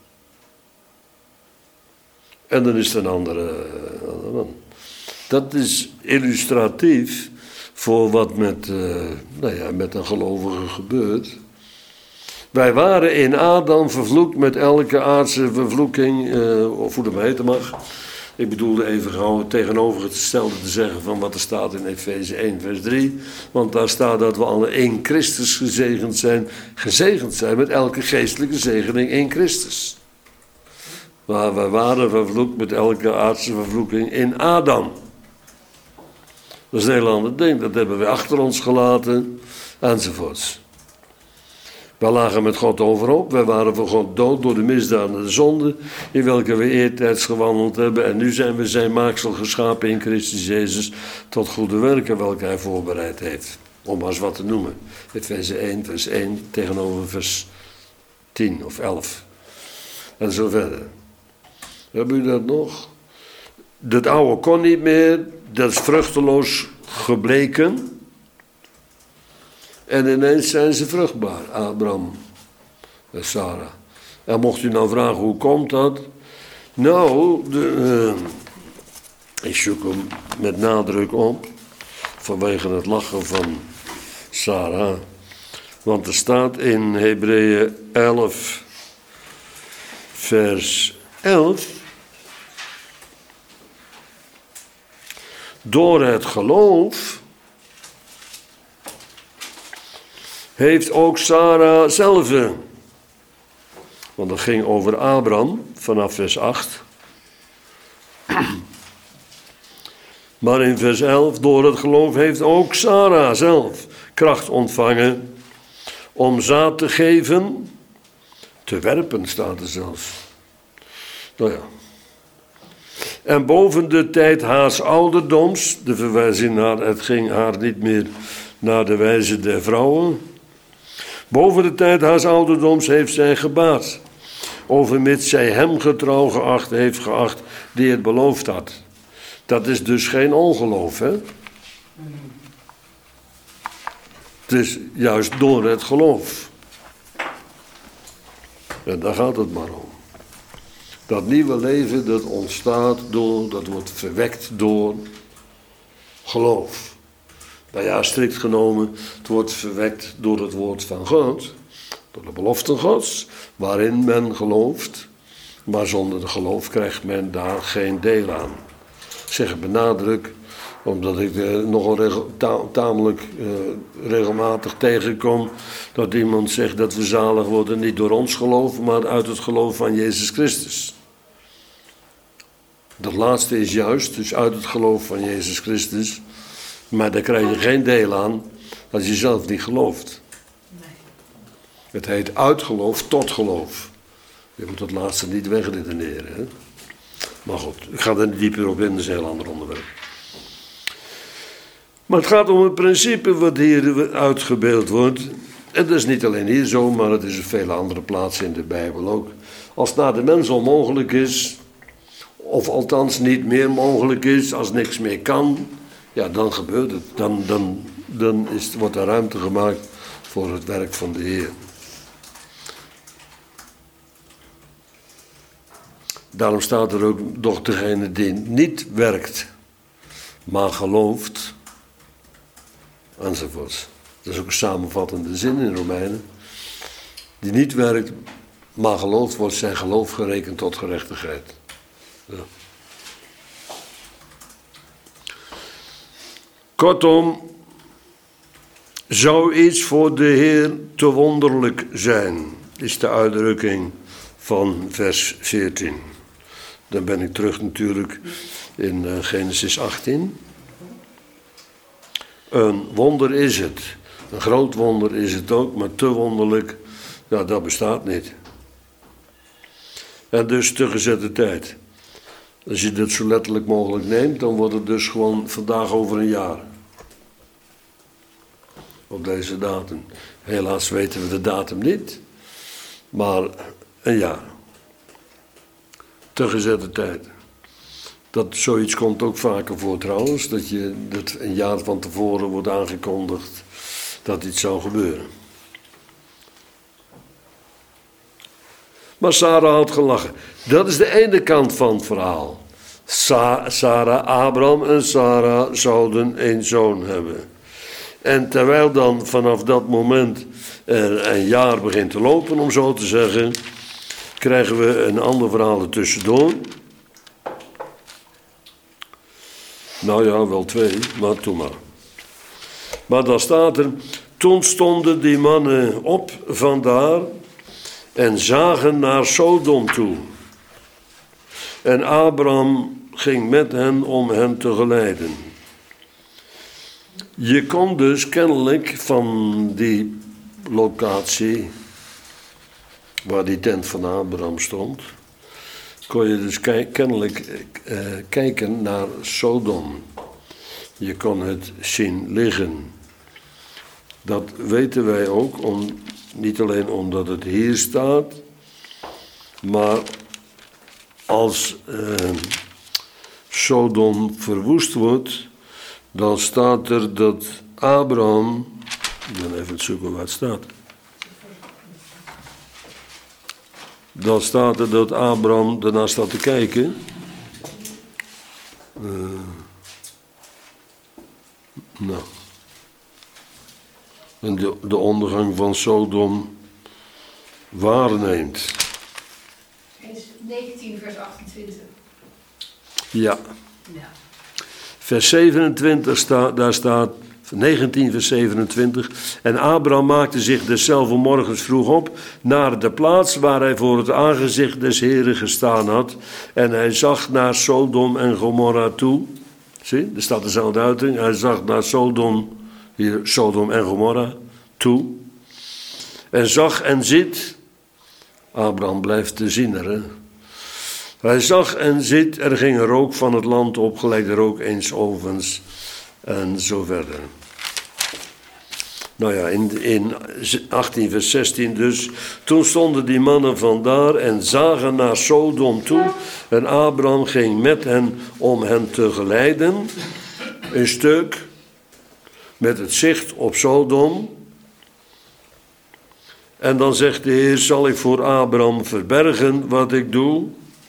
En dan is er een andere, andere man. Dat is illustratief voor wat met, uh, nou ja, met een gelovige gebeurt. Wij waren in Adam vervloekt met elke aardse vervloeking, uh, of hoe dat maar heten mag. Ik bedoelde even gewoon tegenovergestelde te zeggen van wat er staat in Efeze één vers drie. Want daar staat dat we alle in Christus gezegend zijn. Gezegend zijn met elke geestelijke zegening in Christus. Maar wij waren vervloekt met elke aardse vervloeking in Adam. Dat is een heel ander ding, dat hebben we achter ons gelaten, enzovoorts. Wij lagen met God overop, wij waren voor God dood door de misdaden en de zonde, in welke we eertijds gewandeld hebben. En nu zijn we zijn maaksel geschapen in Christus Jezus, tot goede werken welke hij voorbereid heeft. Om maar eens wat te noemen. Efeze één, vers één, tegenover vers tien of elf. En zo verder. Hebben jullie dat nog? Dat oude kon niet meer, dat is vruchteloos gebleken. En ineens zijn ze vruchtbaar, Abraham en Sarah. En mocht u nou vragen, hoe komt dat? Nou, de, uh, ik zoek hem met nadruk op, vanwege het lachen van Sarah. Want er staat in Hebreeën elf, vers elf... Door het geloof heeft ook Sarah zelf, want dat ging over Abraham vanaf vers acht. Maar in vers elf, door het geloof heeft ook Sarah zelf kracht ontvangen om zaad te geven, te werpen staat er zelfs. Nou ja. En boven de tijd haars ouderdoms, de verwijzing naar het ging haar niet meer naar de wijze der vrouwen. Boven de tijd haars ouderdoms heeft zij gebaat, overmits zij hem getrouw geacht heeft geacht die het beloofd had. Dat is dus geen ongeloof, hè? Het is juist door het geloof. En daar gaat het maar om. Dat nieuwe leven, dat ontstaat door, dat wordt verwekt door geloof. Nou ja, strikt genomen, het wordt verwekt door het woord van God, door de beloften Gods, waarin men gelooft, maar zonder de geloof krijgt men daar geen deel aan. Ik zeg het benadruk, omdat ik er nogal regel, ta- tamelijk uh, regelmatig tegenkom dat iemand zegt dat we zalig worden niet door ons geloof, maar uit het geloof van Jezus Christus. Dat laatste is juist, dus uit het geloof van Jezus Christus. Maar daar krijg je geen deel aan als je zelf niet gelooft. Nee. Het heet uit geloof tot geloof. Je moet dat laatste niet wegredeneren. Hè? Maar goed, ik ga er niet dieper op in, dat is een heel ander onderwerp. Maar het gaat om het principe wat hier uitgebeeld wordt. En dat is niet alleen hier zo, maar het is op vele andere plaatsen in de Bijbel ook. Als het naar de mens onmogelijk is, of althans niet meer mogelijk is, als niks meer kan, ja, dan gebeurt het. Dan, dan, dan is, wordt er ruimte gemaakt voor het werk van de Heer. Daarom staat er ook, doch degene die niet werkt, maar gelooft, enzovoorts. Dat is ook een samenvattende zin in Romeinen. Die niet werkt, maar gelooft, wordt zijn geloof gerekend tot gerechtigheid. Ja. Kortom, zou iets voor de Heer te wonderlijk zijn, is de uitdrukking van vers veertien. Dan ben ik terug natuurlijk in uh, Genesis achttien. Een wonder is het. Een groot wonder is het ook, maar te wonderlijk, nou, dat bestaat niet. En dus te gezette tijd. Als je dit zo letterlijk mogelijk neemt, dan wordt het dus gewoon vandaag over een jaar. Op deze datum. Helaas weten we de datum niet, maar een jaar. Te gezette tijd. Dat zoiets komt ook vaker voor trouwens, dat je dat een jaar van tevoren wordt aangekondigd dat iets zou gebeuren. Maar Sarah had gelachen. Dat is de ene kant van het verhaal. Sa- Sarah, Abraham en Sarah zouden een zoon hebben. En terwijl dan vanaf dat moment er een jaar begint te lopen, om zo te zeggen, krijgen we een ander verhaal er tussendoor. Nou ja, wel twee, maar toen maar. Maar dan staat er, toen stonden die mannen op vandaar en zagen naar Sodom toe. En Abraham ging met hen om hen te geleiden. Je kon dus kennelijk van die locatie waar die tent van Abraham stond, kon je dus kijk, kennelijk uh, kijken naar Sodom. Je kon het zien liggen. Dat weten wij ook, om, niet alleen omdat het hier staat, maar als uh, Sodom verwoest wordt, dan staat er dat Abraham, ik ben even het zoeken waar het staat. Dan staat er dat Abraham daarnaar staat te kijken. Uh, nou. En de, de ondergang van Sodom waarneemt. negentien vers achtentwintig. Ja. Ja. Vers zevenentwintig staat, daar staat, negentien vers zevenentwintig. En Abraham maakte zich deszelfde morgens vroeg op naar de plaats waar hij voor het aangezicht des Heren gestaan had. En hij zag naar Sodom en Gomorra toe. Zie, er staat dezelfde uiting. Hij zag naar Sodom, hier Sodom en Gomorra toe. En zag en ziet, Abraham blijft te ziener, hè. Hij zag en ziet, er ging een rook van het land op, gelijk de rook eens ovens en zo verder. Nou ja, in, in achttien vers zestien dus. Toen stonden die mannen vandaar en zagen naar Sodom toe. En Abraham ging met hen om hen te geleiden. Een stuk met het zicht op Sodom. En dan zegt de Heer, zal ik voor Abraham verbergen wat ik doe?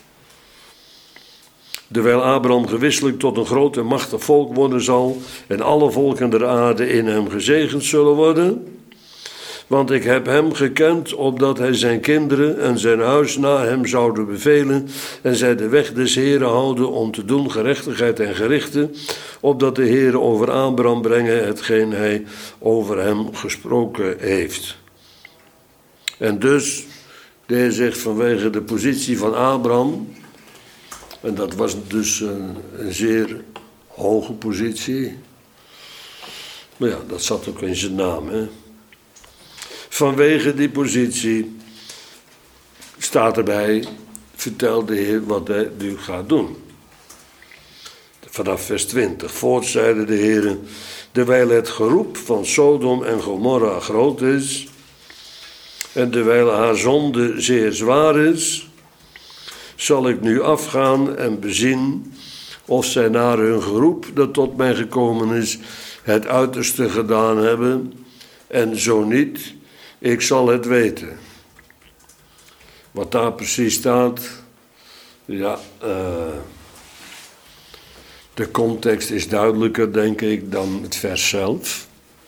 Terwijl Abraham gewisselijk tot een groot en machtig volk worden zal en alle volken der aarde in hem gezegend zullen worden. Want ik heb hem gekend, opdat hij zijn kinderen en zijn huis na hem zouden bevelen en zij de weg des Heren houden om te doen gerechtigheid en gerichten, opdat de Heere over Abraham brengen hetgeen hij over hem gesproken heeft. En dus, de Heer zegt vanwege de positie van Abraham, en dat was dus een, een zeer hoge positie. Maar ja, dat zat ook in zijn naam, hè. Vanwege die positie staat erbij, vertelt de Heer wat hij nu gaat doen. Vanaf vers twintig. Voort zeide de Heer, terwijl het geroep van Sodom en Gomorra groot is, en terwijl haar zonde zeer zwaar is, zal ik nu afgaan en bezien of zij naar hun geroep dat tot mij gekomen is, het uiterste gedaan hebben, en zo niet, ik zal het weten. Wat daar precies staat, ja, uh, de context is duidelijker, denk ik, dan het vers zelf.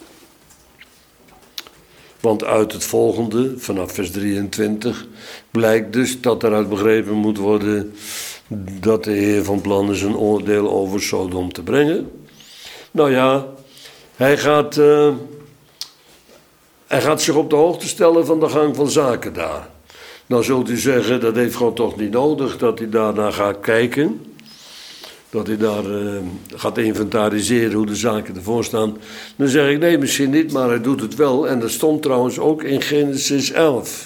Want uit het volgende, vanaf vers drieëntwintig, blijkt dus dat eruit begrepen moet worden dat de Heer van plan is een oordeel over Sodom te brengen. Nou ja, hij gaat, uh, hij gaat zich op de hoogte stellen van de gang van zaken daar. Nou zult u zeggen, dat heeft God toch niet nodig dat hij daarnaar gaat kijken. Dat hij daar uh, gaat inventariseren hoe de zaken ervoor staan. Dan zeg ik, nee, misschien niet, maar hij doet het wel. En dat stond trouwens ook in Genesis elf.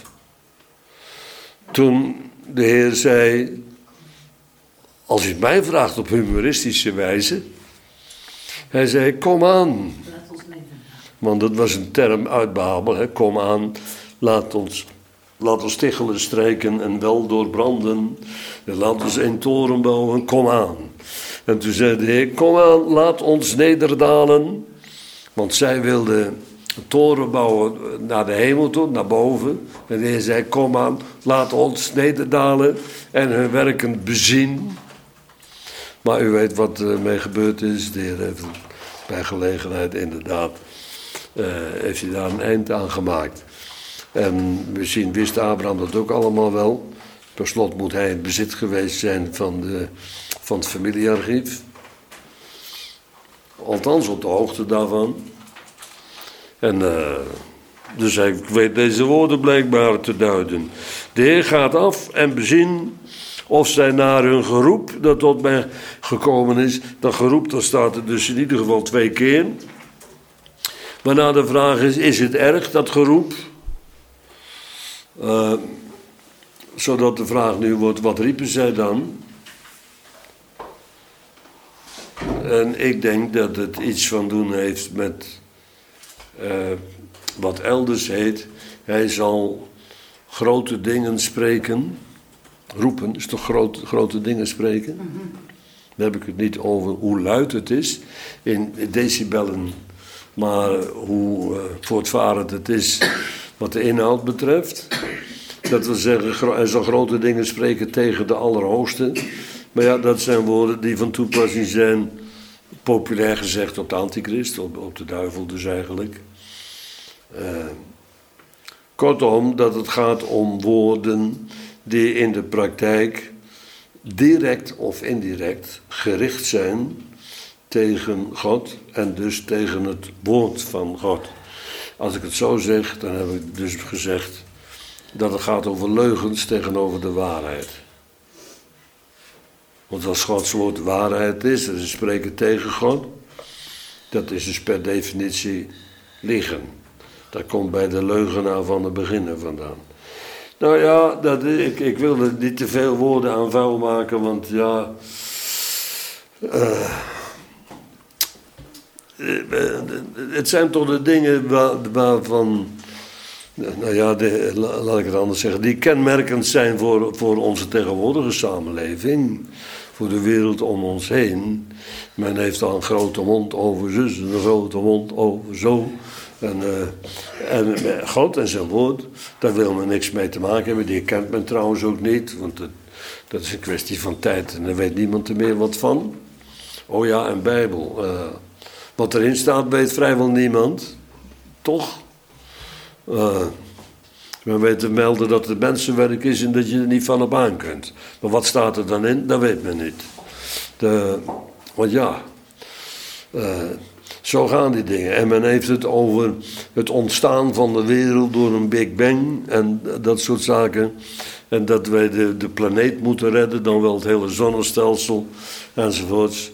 Toen de Heer zei, als hij het mij vraagt op humoristische wijze. Hij zei, kom aan. Want dat was een term uit Babel, hè? Kom aan, laat ons... Laat ons tichelen, strijken en wel doorbranden. Laat ons een toren bouwen, kom aan. En toen zei de Heer, kom aan, laat ons nederdalen. Want zij wilden een toren bouwen naar de hemel toe, naar boven. En de Heer zei, kom aan, laat ons nederdalen en hun werken bezien. Maar u weet wat ermee gebeurd is. De Heer heeft bij gelegenheid inderdaad, uh, heeft hij daar een eind aan gemaakt. En misschien wist Abraham dat ook allemaal wel. Per slot moet hij in bezit geweest zijn van, de, van het familiearchief. Althans op de hoogte daarvan. En uh, dus hij weet deze woorden blijkbaar te duiden. De Heer gaat af en bezien of zij naar hun geroep dat tot mij gekomen is. Dat geroep, dat staat er dus in ieder geval twee keer. Waarna de vraag is, is het erg dat geroep? Uh, zodat de vraag nu wordt, wat riepen zij dan? En ik denk dat het iets van doen heeft met uh, wat elders heet, hij zal grote dingen spreken. Roepen is toch groot, grote dingen spreken? Mm-hmm. Dan heb ik het niet over hoe luid het is in decibellen, maar hoe uh, voortvarend het is wat de inhoud betreft. Dat wil zeggen, hij zal grote dingen spreken tegen de Allerhoogste. Maar ja, dat zijn woorden die van toepassing zijn, populair gezegd, op de antichrist, op, op de duivel dus eigenlijk. Uh, kortom, dat het gaat om woorden die in de praktijk direct of indirect gericht zijn tegen God en dus tegen het woord van God. Als ik het zo zeg, dan heb ik dus gezegd dat het gaat over leugens tegenover de waarheid. Want als Gods woord waarheid is, en ze spreken tegen God, dat is dus per definitie liegen. Dat komt bij de leugenaar van het beginnen vandaan. Nou ja, dat, ik, ik wil er niet te veel woorden aan vuil maken, want ja... Uh, het zijn toch de dingen waar, waarvan... Nou ja, de, laat ik het anders zeggen, die kenmerkend zijn voor, voor onze tegenwoordige samenleving, voor de wereld om ons heen. Men heeft al een grote mond over zus, een grote mond over zo. En, uh, en God en zijn woord, daar wil men niks mee te maken hebben. Die kent men trouwens ook niet, want het, dat is een kwestie van tijd en daar weet niemand er meer wat van. Oh ja, en Bijbel. Uh, wat erin staat weet vrijwel niemand, toch? Uh, men weet te melden dat het mensenwerk is en dat je er niet van op aan kunt. Maar wat staat er dan in? Dat weet men niet. De, want ja, uh, zo gaan die dingen. En men heeft het over het ontstaan van de wereld door een Big Bang en dat soort zaken. En dat wij de, de planeet moeten redden, dan wel het hele zonnestelsel enzovoorts.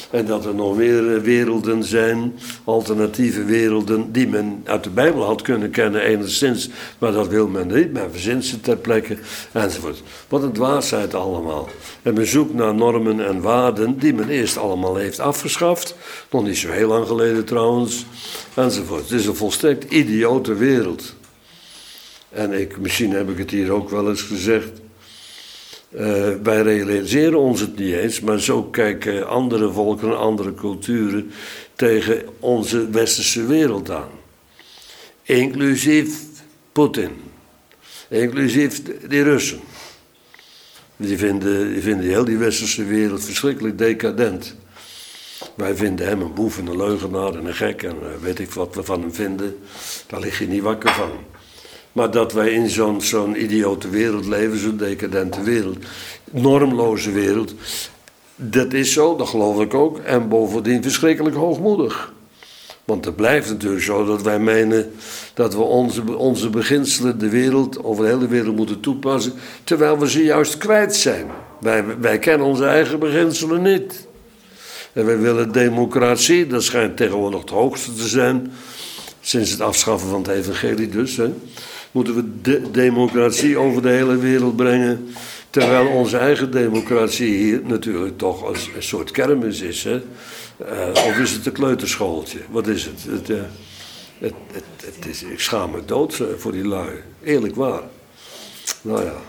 En dat er nog meer werelden zijn, alternatieve werelden, die men uit de Bijbel had kunnen kennen enigszins. Maar dat wil men niet, men verzint ze ter plekke, enzovoort. Wat een dwaasheid allemaal. En men zoekt naar normen en waarden die men eerst allemaal heeft afgeschaft. Nog niet zo heel lang geleden trouwens, enzovoort. Het is een volstrekt idiote wereld. En ik, misschien heb ik het hier ook wel eens gezegd. Uh, wij realiseren ons het niet eens, maar zo kijken andere volken, andere culturen tegen onze westerse wereld aan. Inclusief Poetin. Inclusief die Russen. Die vinden, die vinden heel die westerse wereld verschrikkelijk decadent. Wij vinden hem een boef en een leugenaar en een gek en weet ik wat we van hem vinden. Daar lig je niet wakker van. Maar dat wij in zo'n zo'n idiote wereld leven, zo'n decadente wereld, normloze wereld, dat is zo, dat geloof ik ook. En bovendien verschrikkelijk hoogmoedig. Want het blijft natuurlijk zo dat wij menen dat we onze, onze beginselen de wereld, over de hele wereld moeten toepassen, terwijl we ze juist kwijt zijn. Wij, wij kennen onze eigen beginselen niet. En wij willen democratie, dat schijnt tegenwoordig het hoogste te zijn, sinds het afschaffen van het evangelie dus, hè. Moeten we de democratie over de hele wereld brengen, terwijl onze eigen democratie hier natuurlijk toch als een soort kermis is, hè? Uh, of is het een kleuterschooltje? Wat is het? Het, uh, het, het, het is, ik schaam me dood voor die lui. Eerlijk waar. Nou ja.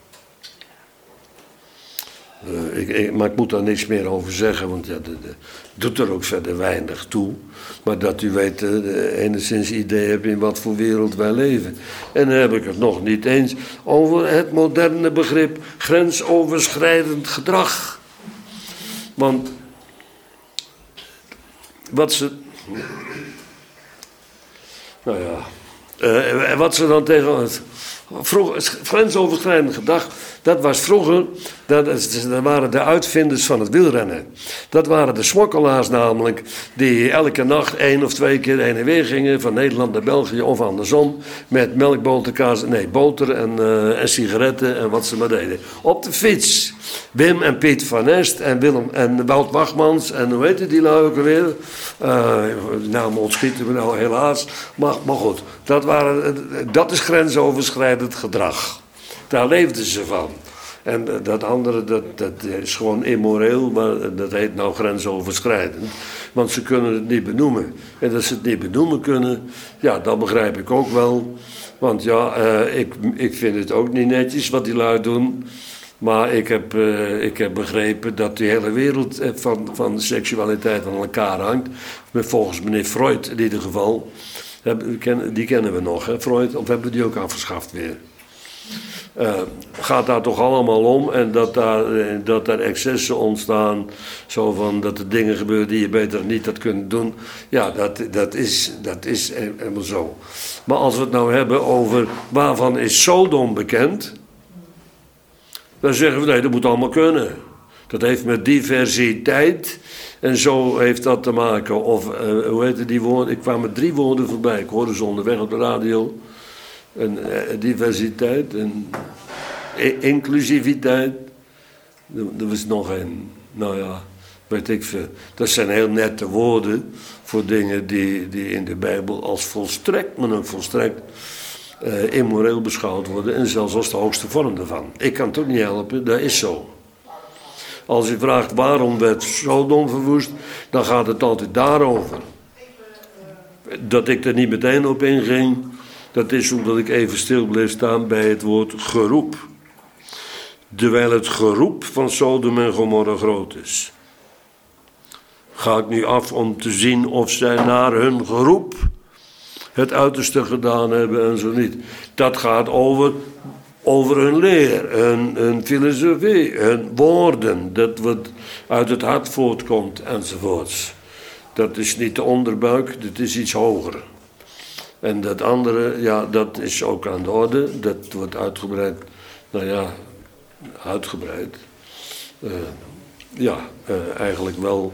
Uh, ik, ik, maar ik moet daar niks meer over zeggen, want ja, de, de, doet er ook verder weinig toe. Maar dat u weet, uh, enigszins idee hebt in wat voor wereld wij leven. En dan heb ik het nog niet eens over het moderne begrip grensoverschrijdend gedrag. Want wat ze. Nou ja. Uh, wat ze dan tegen. Vroeger, grensoverschrijdend gedrag, dat was vroeger, dat, dat waren de uitvinders van het wielrennen. Dat waren de smokkelaars namelijk, die elke nacht één of twee keer heen en weer gingen, van Nederland naar België of andersom, met melk, boter, kaas, nee, boter en, uh, en sigaretten en wat ze maar deden. Op de fiets. Wim en Piet van Nest en Willem en Wout Wachmans en hoe heet die nou ook alweer? Uh, de naam ontschieten we nou helaas. Maar, maar goed, dat, waren, dat is grensoverschrijdend gedrag. Daar leefden ze van. En dat andere, dat, dat is gewoon immoreel, maar dat heet nou grensoverschrijdend. Want ze kunnen het niet benoemen. En dat ze het niet benoemen kunnen, ja, dat begrijp ik ook wel. Want ja, uh, ik, ik vind het ook niet netjes wat die lui doen. Maar ik heb, uh, ik heb begrepen dat die hele wereld van, van seksualiteit aan elkaar hangt. Volgens meneer Freud in ieder geval. Die kennen we nog, hè, Freud? Of hebben we die ook afgeschaft weer? Uh, gaat daar toch allemaal om en dat daar, dat daar excessen ontstaan, zo van dat er dingen gebeuren die je beter niet had kunnen doen. Ja, dat, dat, is, dat is helemaal zo. Maar als we het nou hebben over waarvan is Sodom bekend, dan zeggen we nee, dat moet allemaal kunnen. Dat heeft met diversiteit en zo heeft dat te maken. Of, uh, hoe heette die woorden? Ik kwam met drie woorden voorbij. Ik hoorde ze onderweg op de radio. En, uh, diversiteit en i- inclusiviteit. Er was nog een, nou ja, weet ik veel. Dat zijn heel nette woorden voor dingen die, die in de Bijbel als volstrekt, maar een volstrekt uh, immoreel beschouwd worden. En zelfs als de hoogste vorm ervan. Ik kan het ook niet helpen, dat is zo. Als je vraagt waarom werd Sodom verwoest, dan gaat het altijd daarover. Dat ik er niet meteen op inging, dat is omdat ik even stil bleef staan bij het woord geroep. Terwijl het geroep van Sodom en Gomorra groot is. Ga ik nu af om te zien of zij naar hun geroep het uiterste gedaan hebben en zo niet. Dat gaat over, over hun leer, hun, hun filosofie, hun woorden. Dat wat uit het hart voortkomt enzovoorts. Dat is niet de onderbuik, dat is iets hoger. En dat andere, ja, dat is ook aan de orde. Dat wordt uitgebreid, nou ja, uitgebreid. Uh, ja, uh, eigenlijk wel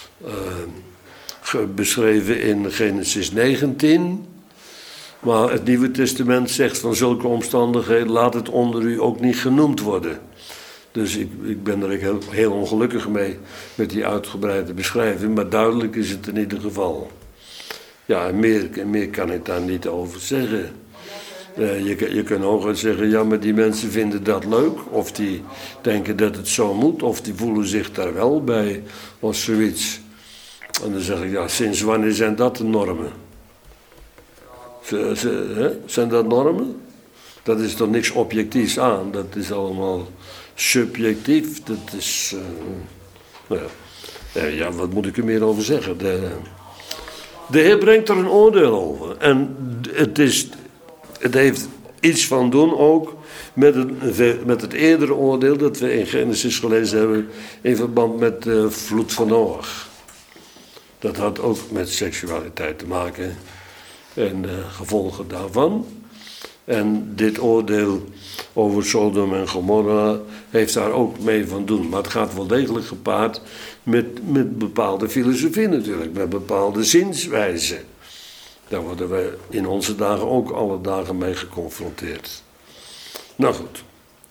uh, beschreven in Genesis negentien. Maar het Nieuwe Testament zegt van zulke omstandigheden, laat het onder u ook niet genoemd worden. Dus ik, ik ben er heel, heel ongelukkig mee met die uitgebreide beschrijving. Maar duidelijk is het in ieder geval. Ja, en meer, meer kan ik daar niet over zeggen. Uh, je, je kunt ook wel zeggen, ja, maar die mensen vinden dat leuk. Of die denken dat het zo moet. Of die voelen zich daar wel bij. Of zoiets. En dan zeg ik, ja, sinds wanneer zijn dat de normen? Ze, ze, hè? Zijn dat normen? Dat is toch niks objectiefs aan. Dat is allemaal subjectief. Dat is... Uh, nou ja. ja, wat moet ik er meer over zeggen? De, de Heer brengt er een oordeel over. En het, is, het heeft iets van doen ook met het, met het eerdere oordeel dat we in Genesis gelezen hebben in verband met de vloed van Noach. Dat had ook met seksualiteit te maken en de gevolgen daarvan. En dit oordeel over Sodom en Gomorra heeft daar ook mee van doen. Maar het gaat wel degelijk gepaard met, met bepaalde filosofie natuurlijk, met bepaalde zienswijzen. Daar worden we in onze dagen ook alle dagen mee geconfronteerd. Nou goed.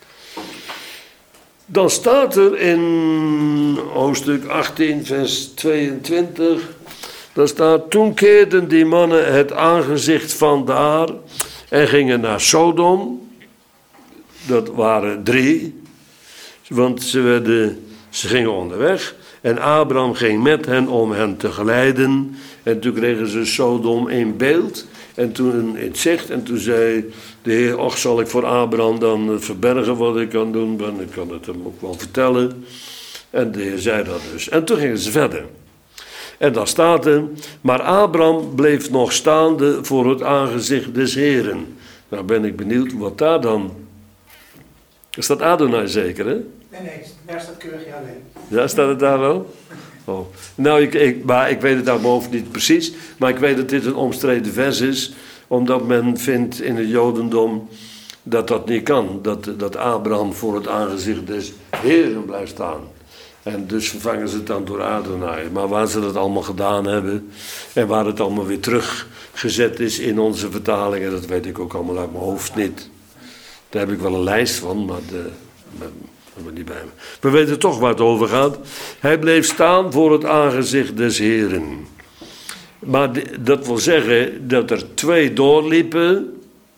Dan staat er in hoofdstuk achttien, vers tweeëntwintig... Daar staat, toen keerden die mannen het aangezicht vandaar en gingen naar Sodom. Dat waren drie, want ze, werden, ze gingen onderweg. En Abraham ging met hen om hen te geleiden. En toen kregen ze Sodom in beeld en toen in het zicht. En toen zei de Heer, och, zal ik voor Abraham dan verbergen wat ik kan doen? Want ik kan het hem ook wel vertellen. En de Heer zei dat dus. En toen gingen ze verder. En daar staat er, maar Abraham bleef nog staande voor het aangezicht des Heren. Nou ben ik benieuwd wat daar dan... Is dat Adonai zeker, hè? Nee, nee, daar staat keurig alleen. Ja, staat het daar wel? Oh. Nou, ik, ik, maar ik weet het uit mijn hoofd niet precies. Maar ik weet dat dit een omstreden vers is. Omdat men vindt in het Jodendom dat dat niet kan. Dat, dat Abraham voor het aangezicht des Heren blijft staan. En dus vervangen ze het dan door Adonai. Maar waar ze dat allemaal gedaan hebben en waar het allemaal weer teruggezet is in onze vertalingen, dat weet ik ook allemaal uit mijn hoofd niet. Daar heb ik wel een lijst van, maar de, dat hebben we niet bij me. We weten toch waar het over gaat. Hij bleef staan voor het aangezicht des Heren. Maar dat wil zeggen dat er twee doorliepen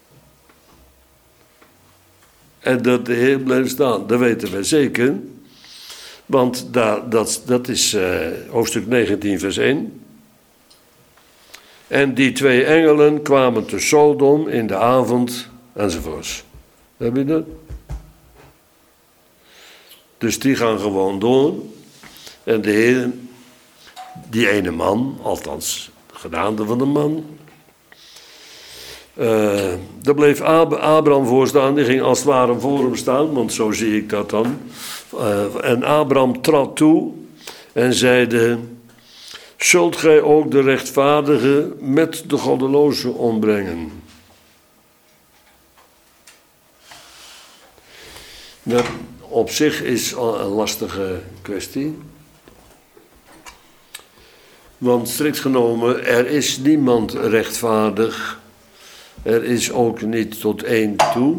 en dat de Heer bleef staan. Dat weten we zeker. Want daar, dat, dat is uh, hoofdstuk negentien vers één. En die twee engelen kwamen te Sodom in de avond enzovoorts. Heb je dat? Dus die gaan gewoon door. En de Heer, die ene man, althans de gedaante van de man. Uh, daar bleef Ab- Abraham voor staan, die ging als het ware voor hem staan, want zo zie ik dat dan. Uh, en Abraham trad toe en zeide, zult gij ook de rechtvaardige met de goddeloze ombrengen? Dat op zich is al een lastige kwestie. Want strikt genomen, er is niemand rechtvaardig. Er is ook niet tot één toe.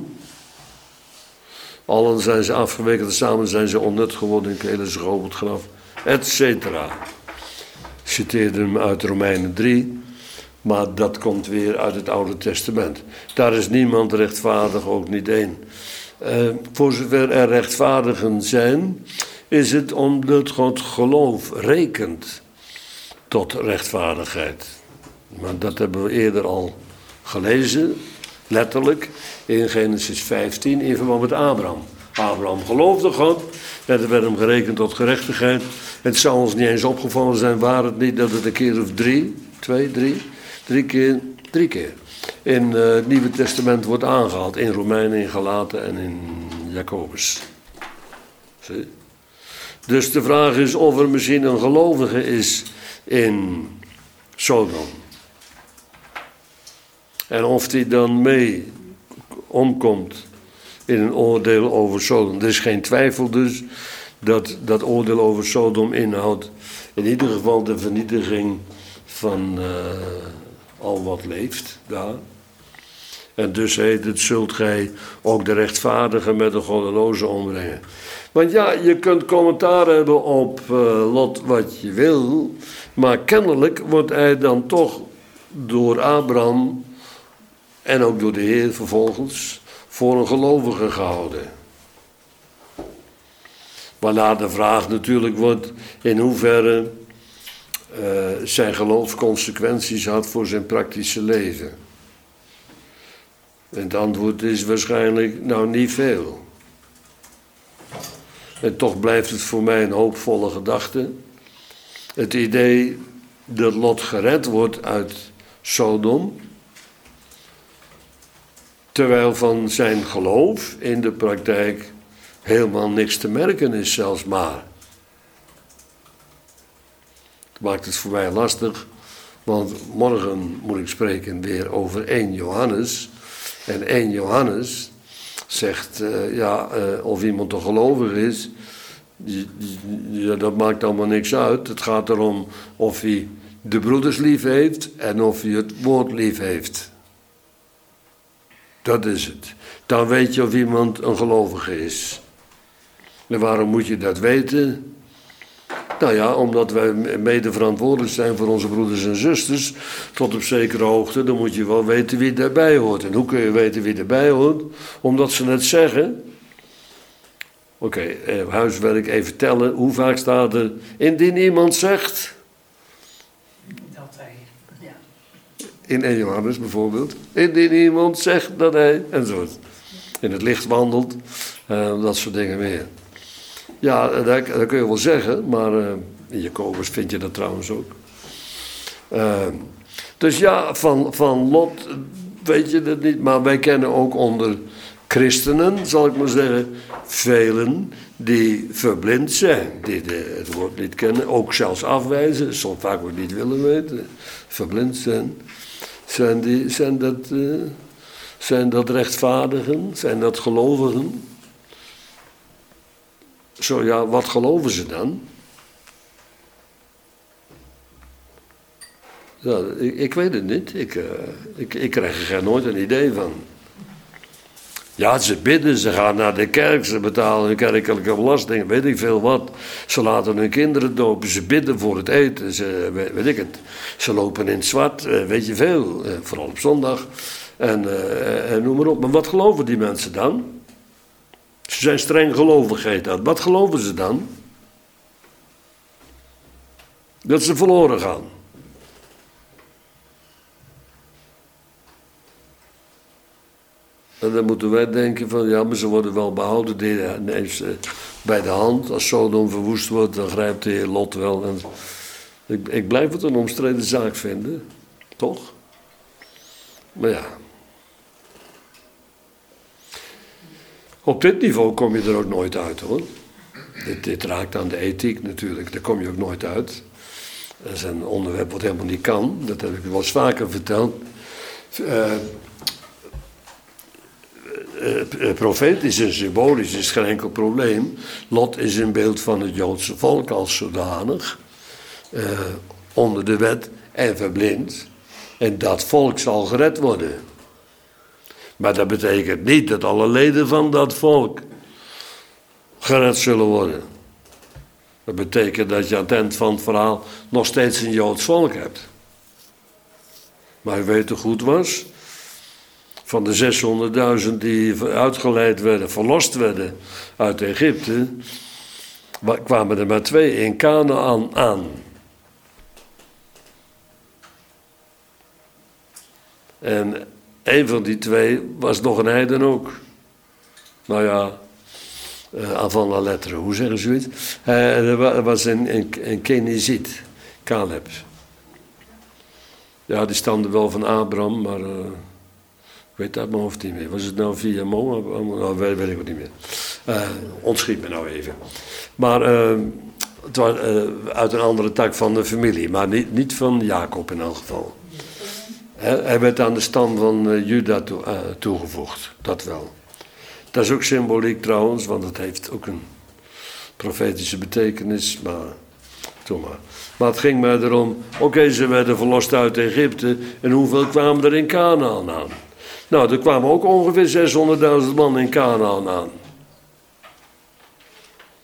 Allen zijn ze afgewekeld, samen zijn ze onnut geworden en kelen zich over het graf, et cetera. Ik citeerde hem uit Romeinen drie, maar dat komt weer uit het Oude Testament. Daar is niemand rechtvaardig, ook niet één. Uh, voor zover er rechtvaardigen zijn, is het omdat God geloof rekent tot rechtvaardigheid. Maar dat hebben we eerder al gelezen, letterlijk, in Genesis vijftien, in verband met Abraham. Abraham geloofde God, en er werd hem gerekend tot gerechtigheid. Het zou ons niet eens opgevallen zijn, waar het niet dat het een keer of drie, twee, drie, drie keer, drie keer in uh, het Nieuwe Testament wordt aangehaald. In Romeinen, in Galaten en in Jacobus. Zie? Dus de vraag is of er misschien een gelovige is in Sodom. En of die dan mee omkomt in een oordeel over Sodom. Er is geen twijfel dus dat dat oordeel over Sodom inhoudt in ieder geval de vernietiging van uh, al wat leeft daar. En dus heet het, zult gij ook de rechtvaardigen met de goddeloze ombrengen. Want ja, je kunt commentaar hebben op uh, Lot wat je wil, maar kennelijk wordt hij dan toch door Abraham en ook door de Heer vervolgens voor een gelovige gehouden. Waarna de vraag natuurlijk wordt in hoeverre uh, zijn geloof consequenties had voor zijn praktische leven. En het antwoord is waarschijnlijk nou niet veel. En toch blijft het voor mij een hoopvolle gedachte. Het idee dat Lot gered wordt uit Sodom, terwijl van zijn geloof in de praktijk helemaal niks te merken is, zelfs maar. Dat maakt het voor mij lastig, want morgen moet ik spreken weer over één Johannes. En één Johannes zegt, uh, ja, uh, of iemand toch gelovig is, die, die, ja, dat maakt allemaal niks uit. Het gaat erom of hij de broeders lief heeft en of hij het woord lief heeft. Dat is het. Dan weet je of iemand een gelovige is. En waarom moet je dat weten? Nou ja, omdat wij mede verantwoordelijk zijn voor onze broeders en zusters, tot op zekere hoogte, dan moet je wel weten wie daarbij hoort. En hoe kun je weten wie erbij hoort? Omdat ze het zeggen. Oké, okay, eh, huiswerk even tellen. Hoe vaak staat er, indien iemand zegt? Dat hij, ja. In één Johannes bijvoorbeeld. Indien iemand zegt dat hij, enzovoort. In het licht wandelt, uh, dat soort dingen meer. Ja, dat, dat kun je wel zeggen, maar uh, in Jacobus vind je dat trouwens ook. Uh, dus ja, van, van Lot weet je dat niet, maar wij kennen ook onder christenen, zal ik maar zeggen, velen die verblind zijn, die de, het woord niet kennen, ook zelfs afwijzen, soms vaak ook niet willen weten, verblind zijn. Zijn, die, zijn, dat, uh, zijn dat rechtvaardigen? Zijn dat gelovigen? Zo ja, wat geloven ze dan? Ja, ik, ik weet het niet. Ik, uh, ik, ik krijg er nooit een idee van. Ja, ze bidden, ze gaan naar de kerk, ze betalen hun kerkelijke belasting, weet ik veel wat. Ze laten hun kinderen dopen, ze bidden voor het eten, ze, weet, weet ik het. Ze lopen in het zwart, weet je veel, vooral op zondag. En, uh, en noem maar op. Maar wat geloven die mensen dan? Ze zijn streng gelovig, heet dat. Wat geloven ze dan? Dat ze verloren gaan. En dan moeten wij denken van, ja, maar ze worden wel behouden. Ineens uh, bij de hand. Als Sodom verwoest wordt, dan grijpt de Heer Lot wel. En ik, ik blijf het een omstreden zaak vinden. Toch? Maar ja. Op dit niveau kom je er ook nooit uit, hoor. Dit, dit raakt aan de ethiek natuurlijk. Daar kom je ook nooit uit. Dat is een onderwerp wat helemaal niet kan. Dat heb ik wel eens vaker verteld. Uh, Uh, profetisch en symbolisch is geen enkel probleem. Lot is een beeld van het Joodse volk als zodanig. Uh, onder de wet en verblind. En dat volk zal gered worden. Maar dat betekent niet dat alle leden van dat volk gered zullen worden. Dat betekent dat je aan het eind van het verhaal nog steeds een Joods volk hebt. Maar u weet hoe goed was. Van de zeshonderdduizend die uitgeleid werden, verlost werden uit Egypte, kwamen er maar twee in Kanaan aan. En een van die twee was nog een heiden ook. Nou ja, uh, avant la lettre, hoe zeggen ze het? Uh, er was een, een, een Keniziet, Caleb. Ja, die stamde wel van Abraham, maar... Uh, Ik weet uit mijn hoofd niet meer. Was het nou via Moab? Nou, weet, weet ik het niet meer. Uh, ontschiet me nou even. Maar uh, het was uh, uit een andere tak van de familie. Maar niet, niet van Jacob in elk geval. He, hij werd aan de stam van uh, Juda toe, uh, toegevoegd. Dat wel. Dat is ook symboliek trouwens. Want het heeft ook een profetische betekenis. Maar, toch maar. Maar het ging mij erom. Oké, okay, ze werden verlost uit Egypte. En hoeveel kwamen er in Kanaan aan? Nou, er kwamen ook ongeveer zeshonderdduizend man in Kanaan aan.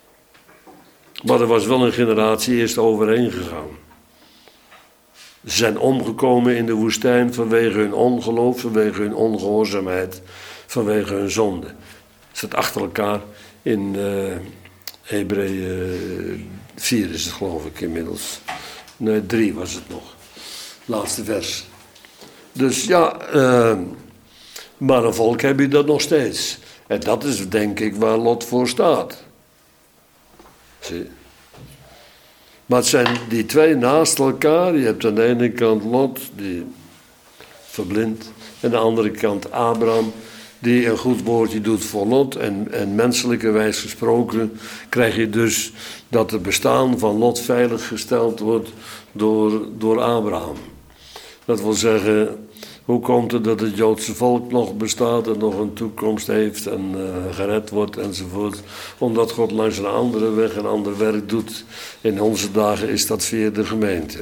Maar er was wel een generatie eerst overheen gegaan. Ze zijn omgekomen in de woestijn vanwege hun ongeloof, vanwege hun ongehoorzaamheid, vanwege hun zonde. Het zit achter elkaar in uh, Hebreeën vier is het geloof ik inmiddels. Nee, drie was het nog. Laatste vers. Dus ja, uh, maar een volk heb je dat nog steeds. En dat is denk ik waar Lot voor staat. Zie. Maar het zijn die twee naast elkaar. Je hebt aan de ene kant Lot, die verblindt. En aan de andere kant Abraham, die een goed woordje doet voor Lot. En, en menselijkerwijs gesproken krijg je dus dat het bestaan van Lot veiliggesteld wordt door, door Abraham. Dat wil zeggen, hoe komt het dat het Joodse volk nog bestaat en nog een toekomst heeft en uh, gered wordt enzovoort? Omdat God langs een andere weg een ander werk doet. In onze dagen is dat via de gemeente.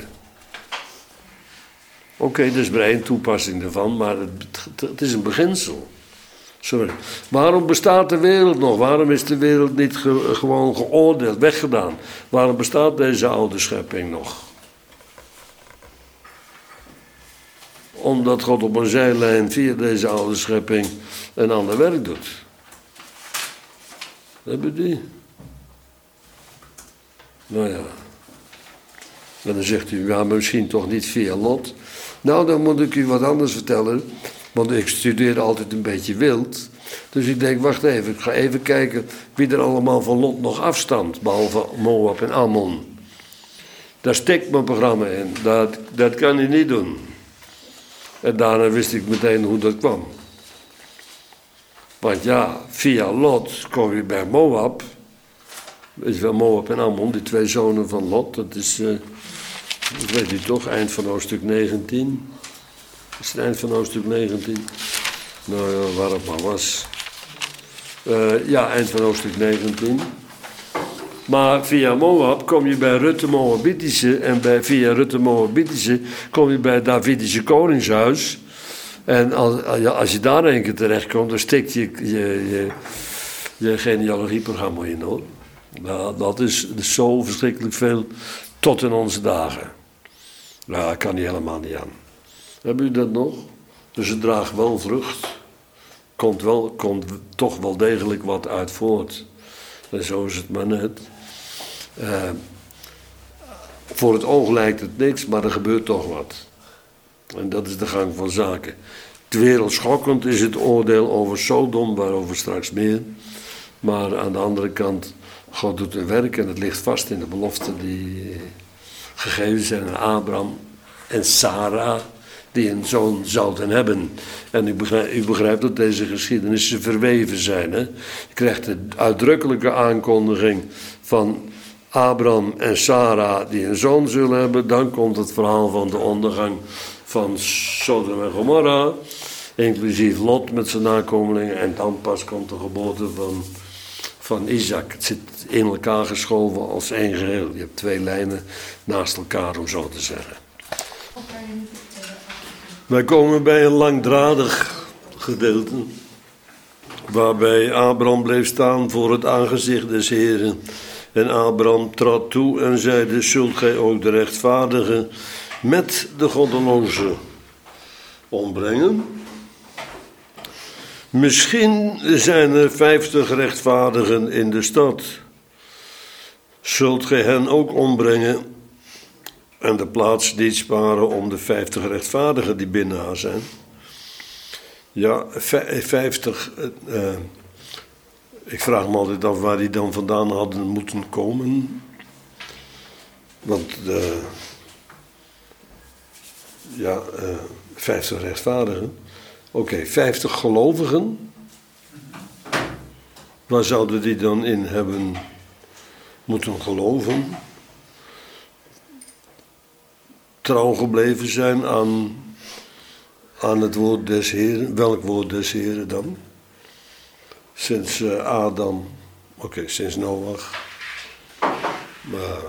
Oké, okay, er is maar één toepassing ervan, maar het, het is een beginsel. Sorry. Waarom bestaat de wereld nog? Waarom is de wereld niet ge, gewoon geoordeeld, weggedaan? Waarom bestaat deze oude schepping nog? Omdat God op een zijlijn via deze oude schepping een ander werk doet. Hebben die? Nou ja. En dan zegt u, ja, misschien toch niet via Lot. Nou, dan moet ik u wat anders vertellen. Want ik studeer altijd een beetje wild. Dus ik denk, wacht even, ik ga even kijken wie er allemaal van Lot nog afstamt. Behalve Moab en Ammon. Daar steekt mijn programma in. Dat, dat kan hij niet doen. En daarna wist ik meteen hoe dat kwam. Want ja, via Lot kom je bij Moab. Weet je wel, Moab en Ammon, die twee zonen van Lot. Dat is, uh, dat weet u toch, eind van hoofdstuk negentien. Is het eind van hoofdstuk negentien? Nou ja, waar het maar was. Uh, ja, eind van hoofdstuk negentien. Maar via Moab kom je bij Rutte Moabitische. En bij, via Rutte Moabitische kom je bij het Davidische koningshuis. En als, als je daar een keer terechtkomt, dan stikt je je, je, je genealogieprogramma in, hoor. Nou, dat is zo verschrikkelijk veel tot in onze dagen. Nou, dat kan niet helemaal niet aan. Hebben u dat nog? Dus het draagt wel vrucht. Komt, wel, komt toch wel degelijk wat uit voort. En zo is het maar net. Uh, voor het oog lijkt het niks, maar er gebeurt toch wat. En dat is de gang van zaken. Wereldschokkend is het oordeel over Sodom, waarover straks meer. Maar aan de andere kant, God doet een werk en het ligt vast in de beloften die gegeven zijn aan Abraham en Sarah, die een zoon zouden hebben. En u begrijpt, u begrijpt dat deze geschiedenissen verweven zijn. Hè? Je krijgt de uitdrukkelijke aankondiging van Abraham en Sarah die een zoon zullen hebben. Dan komt het verhaal van de ondergang van Sodom en Gomorra, inclusief Lot met zijn nakomelingen. En dan pas komt de geboorte van, van Isaac. Het zit in elkaar geschoven als één geheel. Je hebt twee lijnen naast elkaar, om zo te zeggen. Wij komen bij een langdradig gedeelte, waarbij Abraham bleef staan voor het aangezicht des Heren. En Abraham trad toe en zeide, zult gij ook de rechtvaardige met de goddeloze ombrengen? Misschien zijn er vijftig rechtvaardigen in de stad. Zult gij hen ook ombrengen en de plaats niet sparen om de vijftig rechtvaardigen die binnen haar zijn? Ja, vijftig... Uh, ik vraag me altijd af waar die dan vandaan hadden moeten komen. Want de... Ja, uh, vijftig rechtvaardigen. Oké, okay, vijftig gelovigen. Waar zouden die dan in hebben moeten geloven? Trouw gebleven zijn aan, aan het woord des Heren. Welk woord des Heren dan? Sinds uh, Adam. Oké, okay, sinds Noach. Maar...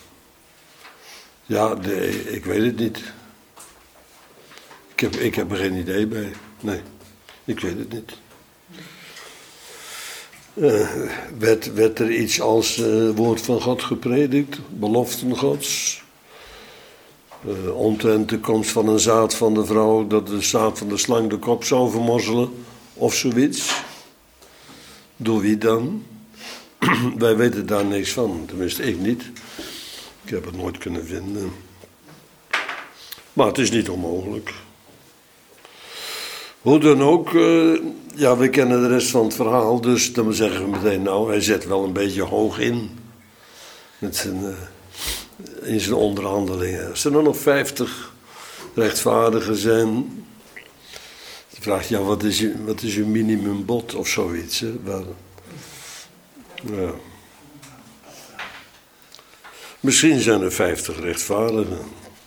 Ja, de, ik weet het niet. Ik heb, ik heb er geen idee bij. Nee, ik weet het niet. Uh, werd, werd er iets als uh, woord van God gepredikt, beloften Gods. Uh, omtrent de komst van een zaad van de vrouw, dat de zaad van de slang de kop zou vermorzelen, of zoiets. Door wie dan? Wij weten daar niks van, tenminste ik niet. Ik heb het nooit kunnen vinden. Maar het is niet onmogelijk. Hoe dan ook, uh, ja, we kennen de rest van het verhaal, dus dan zeggen we meteen, nou, hij zet wel een beetje hoog in. Met zijn, uh, in zijn onderhandelingen. Als er dan nog vijftig rechtvaardigen zijn, je vraagt, ja, wat is je, wat is je minimumbod of zoiets, hè? Waar, ja. Misschien zijn er vijftig rechtvaardigen.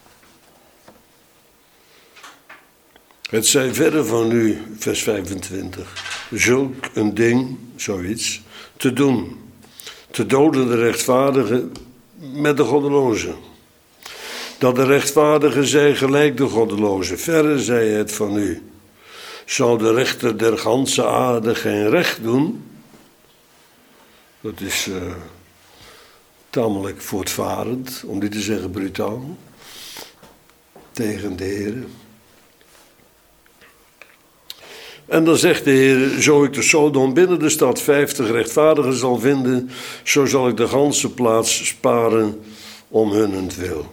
Het zij verder van u, vers vijfentwintig, zulk een ding, zoiets, te doen. Te doden de rechtvaardigen met de goddelozen. Dat de rechtvaardigen zij gelijk de goddelozen. Verre zij het van u. Zou de rechter der ganse aarde geen recht doen? Dat is uh, tamelijk voortvarend, om niet te zeggen brutaal. Tegen de Heer. En dan zegt de Heer, zo ik de Sodom binnen de stad vijftig rechtvaardigen zal vinden, zo zal ik de ganse plaats sparen om hunnentwil.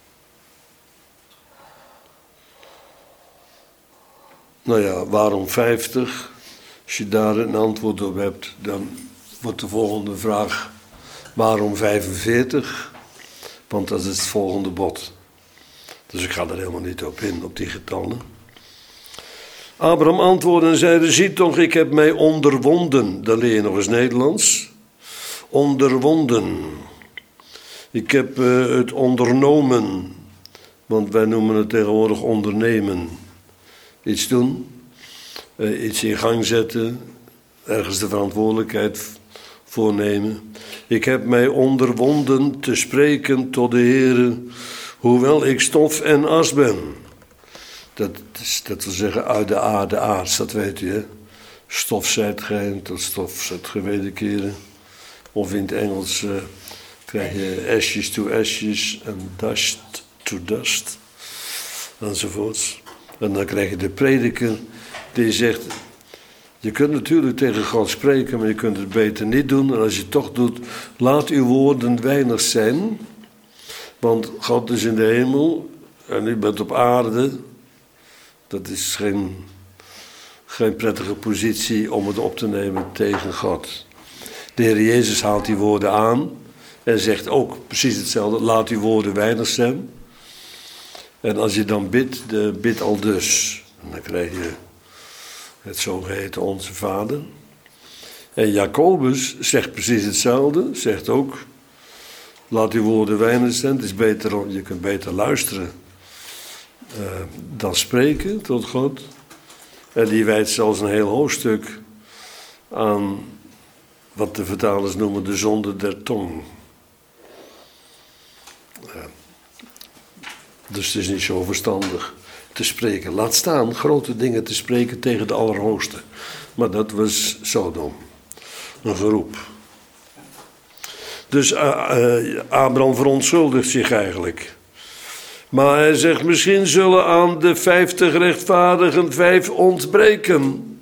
Nou ja, waarom vijftig? Als je daar een antwoord op hebt, dan wordt de volgende vraag, waarom vijfenveertig? Want dat is het volgende bod. Dus ik ga er helemaal niet op in, op die getallen. Abraham antwoordde en zeide, zie toch, ik heb mij onderwonden. Dan leer je nog eens Nederlands. Onderwonden. Ik heb uh, het ondernomen. Want wij noemen het tegenwoordig ondernemen. Iets doen. Uh, iets in gang zetten. Ergens de verantwoordelijkheid voornemen. Ik heb mij onderwonden te spreken tot de Heere, hoewel ik stof en as ben. Dat, is, dat wil zeggen uit de aarde aards, dat weet u, hè. Stof zijt gij, tot stof zijt ge wederkeren. Of in het Engels uh, krijg je ashes to ashes en dust to dust. Enzovoorts. En dan krijg je de prediker die zegt, je kunt natuurlijk tegen God spreken, maar je kunt het beter niet doen. En als je het toch doet, laat uw woorden weinig zijn. Want God is in de hemel en u bent op aarde. Dat is geen, geen prettige positie om het op te nemen tegen God. De Heer Jezus haalt die woorden aan en zegt ook precies hetzelfde. Laat uw woorden weinig zijn. En als je dan bidt, de, bid al dus. En dan krijg je het zogeheten Onze Vader. En Jacobus zegt precies hetzelfde. Zegt ook, laat uw woorden weinig zijn. Het is beter, je kunt beter luisteren. Uh, dan spreken tot God. En die wijdt zelfs een heel hoofdstuk aan wat de vertalers noemen de zonde der tong. Uh, dus het is niet zo verstandig te spreken. Laat staan grote dingen te spreken tegen de Allerhoogste. Maar dat was Sodom. Een geroep. Dus uh, uh, Abraham verontschuldigt zich eigenlijk. Maar hij zegt, misschien zullen aan de vijftig rechtvaardigen vijf ontbreken.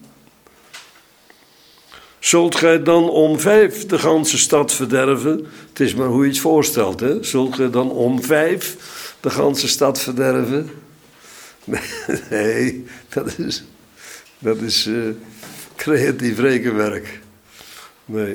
Zult gij dan om vijf de ganse stad verderven? Het is maar hoe je het voorstelt, hè? Zult gij dan om vijf de ganse stad verderven? Nee, dat is, dat is uh, creatief rekenwerk. Nee.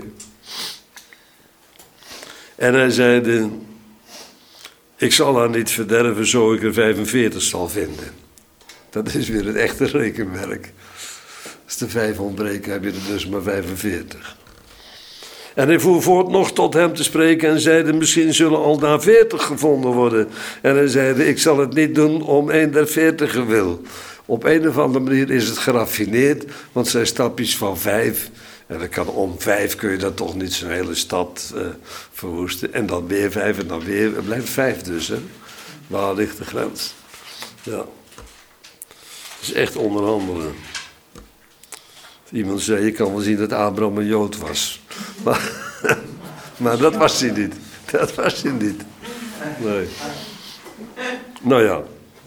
En hij zeide, ik zal haar niet verderven zo ik er vijfenveertig zal vinden. Dat is weer het echte rekenwerk. Als de vijf ontbreken heb je er dus maar vijfenveertig. En hij voer voort nog tot hem te spreken en zeide, misschien zullen al daar veertig gevonden worden. En hij zeide, ik zal het niet doen om een der veertigen wil. Op een of andere manier is het geraffineerd, want zijn stapjes van vijf. En dan kan om vijf kun je dan toch niet zo'n hele stad uh, verwoesten. En dan weer vijf en dan weer. Het blijft vijf dus, hè. Waar ligt de grens? Ja. Het is echt onderhandelen. Iemand zei, je kan wel zien dat Abraham een Jood was. Maar, maar dat was hij niet. Dat was hij niet. Nee. Nou ja.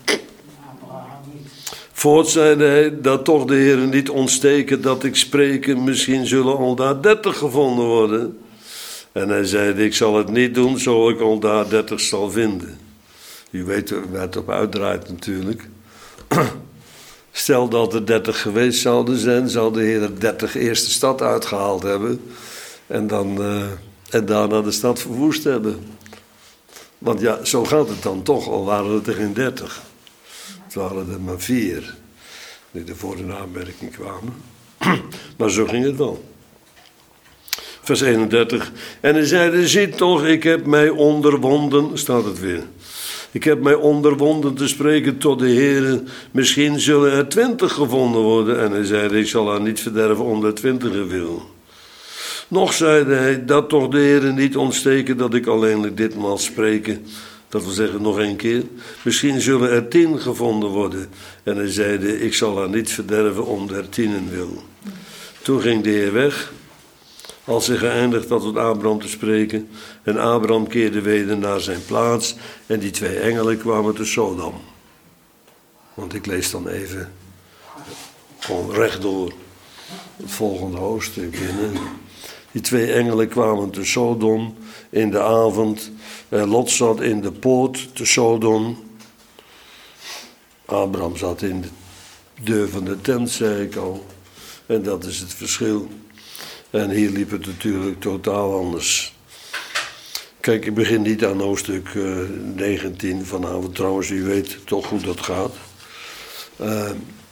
Voorts zeide hij, dat toch de Heer niet ontsteken dat ik spreken, misschien zullen al daar dertig gevonden worden. En hij zeide, ik zal het niet doen, zo ik al daar dertig zal vinden. U weet waar het op uitdraait natuurlijk. Stel dat er dertig geweest zouden zijn, zou de Heer er dertig eerste stad uitgehaald hebben. En, dan, uh, en daarna de stad verwoest hebben. Want ja, zo gaat het dan toch, al waren het er geen dertig. Het waren er maar vier die er voor in aanmerking kwamen. Maar zo ging het wel. Vers eenendertig. En hij zeide, zie toch, ik heb mij onderwonden, staat het weer. Ik heb mij onderwonden te spreken tot de Heere. Misschien zullen er twintig gevonden worden. En hij zeide, ik zal haar niet verderven om de twintigen wil. Nog zeide hij, dat toch de Heere niet ontsteken dat ik alleenlijk ditmaal spreken. Dat wil zeggen nog één keer. Misschien zullen er tien gevonden worden. En hij zeide, ik zal haar niet verderven om der tienen wil. Toen ging de Heer weg. Als hij geëindigd had tot Abraham te spreken. En Abraham keerde weder naar zijn plaats. En die twee engelen kwamen te Sodom. Want ik lees dan even gewoon rechtdoor het volgende hoofdstuk binnen. Die twee engelen kwamen te Sodom in de avond. Lot zat in de poort te Sodom. Abraham zat in de deur van de tent, zei ik al. En dat is het verschil. En hier liep het natuurlijk totaal anders. Kijk, ik begin niet aan hoofdstuk uh, negentien vanavond. Trouwens, u weet toch hoe dat gaat. Uh,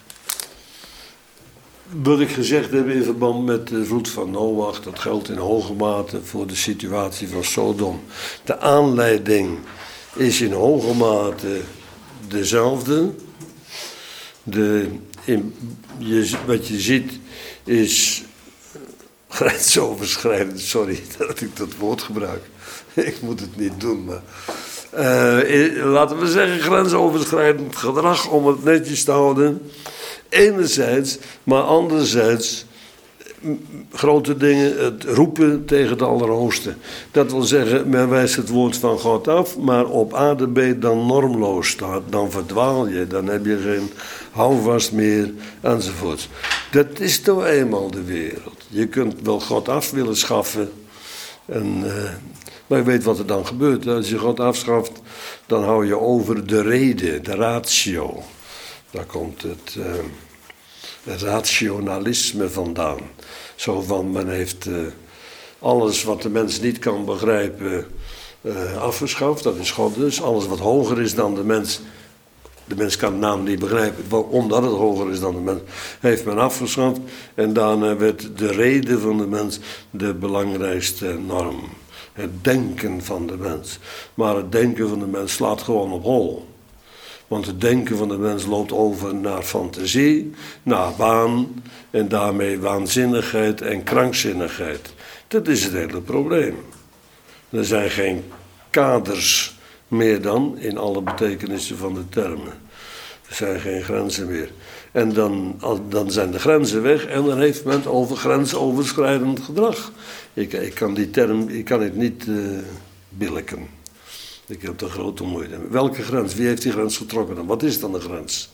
wat ik gezegd heb in verband met de vloed van Noach, dat geldt in hoge mate voor de situatie van Sodom. De aanleiding is in hoge mate dezelfde. De, in, je, wat je ziet is grensoverschrijdend, sorry dat ik dat woord gebruik. Ik moet het niet doen, maar uh, laten we zeggen grensoverschrijdend gedrag om het netjes te houden. Enerzijds, maar anderzijds grote dingen, het roepen tegen de Allerhoogste. Dat wil zeggen, men wijst het woord van God af, maar op aarde ben je dan normloos staat, dan verdwaal je, dan heb je geen houvast meer, enzovoort. Dat is toch eenmaal de wereld. Je kunt wel God af willen schaffen, en, uh, maar je weet wat er dan gebeurt. Als je God afschaft, dan hou je over de reden, de ratio. Daar komt het, uh, het rationalisme vandaan. Zo van, men heeft uh, alles wat de mens niet kan begrijpen uh, afgeschaft. Dat is God dus. Alles wat hoger is dan de mens. De mens kan de naam niet begrijpen, omdat het hoger is dan de mens. Heeft men afgeschaft. En daarna werd de reden van de mens de belangrijkste norm. Het denken van de mens. Maar het denken van de mens slaat gewoon op hol. Want het denken van de mens loopt over naar fantasie, naar waan en daarmee waanzinnigheid en krankzinnigheid. Dat is het hele probleem. Er zijn geen kaders meer dan in alle betekenissen van de termen. Er zijn geen grenzen meer. En dan, dan zijn de grenzen weg en dan heeft men het over grensoverschrijdend gedrag. Ik, ik kan die term ik kan het niet uh, billijken. Ik heb er grote moeite mee. Welke grens? Wie heeft die grens getrokken dan? Wat is dan de grens?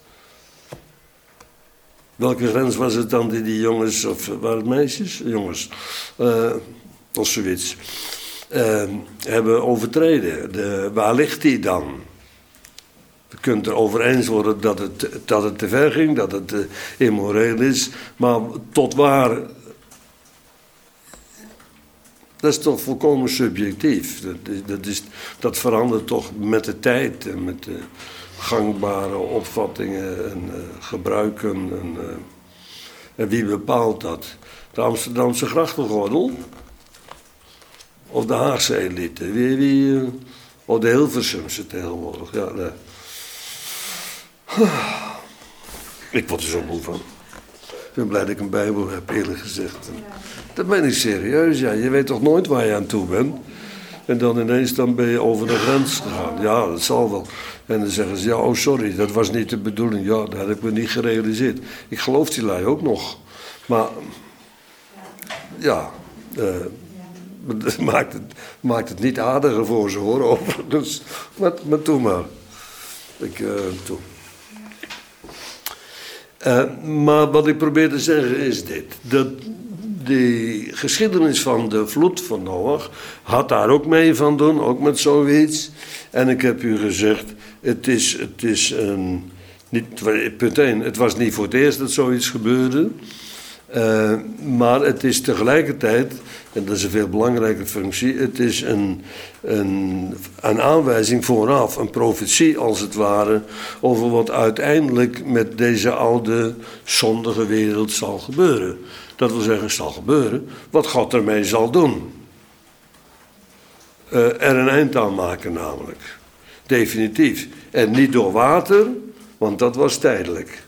Welke grens was het dan die die jongens, of waren het meisjes? Jongens, uh, of zoiets, uh, hebben overtreden? De, waar ligt die dan? Je kunt er over eens worden dat het, dat het te ver ging, dat het uh, immoreel is, maar tot waar... Dat is toch volkomen subjectief. Dat, dat, is, dat verandert toch met de tijd en met de gangbare opvattingen en uh, gebruiken. En, uh, en wie bepaalt dat? De Amsterdamse grachtengordel? Of de Haagse elite? Wie, wie, uh, of de Hilversumse tegenwoordig? Ja, nee. Ik word er zo moe van. Ik ben blij dat ik een Bijbel heb, eerlijk gezegd. Dat ben ik serieus, ja. Je weet toch nooit waar je aan toe bent. En dan ineens dan ben je over de grens gegaan. Ja, dat zal wel. En dan zeggen ze, ja, oh sorry, dat was niet de bedoeling. Ja, dat heb ik me niet gerealiseerd. Ik geloof die lui ook nog. Maar, ja, uh, het maakt het, maakt het niet aardiger voor ze hoor, overigens. Maar, maar toe maar. Ik, uh, toe. Uh, maar wat ik probeer te zeggen is dit. Dat de geschiedenis van de vloed van Noach had daar ook mee van doen, ook met zoiets. En ik heb u gezegd, het is, het is een, niet, punt één, het was niet voor het eerst dat zoiets gebeurde. Uh, maar het is tegelijkertijd, en dat is een veel belangrijke functie, het is een, een, een aanwijzing vooraf, een profetie als het ware, over wat uiteindelijk met deze oude zondige wereld zal gebeuren. Dat wil zeggen, zal gebeuren, wat God ermee zal doen. Uh, er een eind aan maken namelijk. Definitief. En niet door water, want dat was tijdelijk.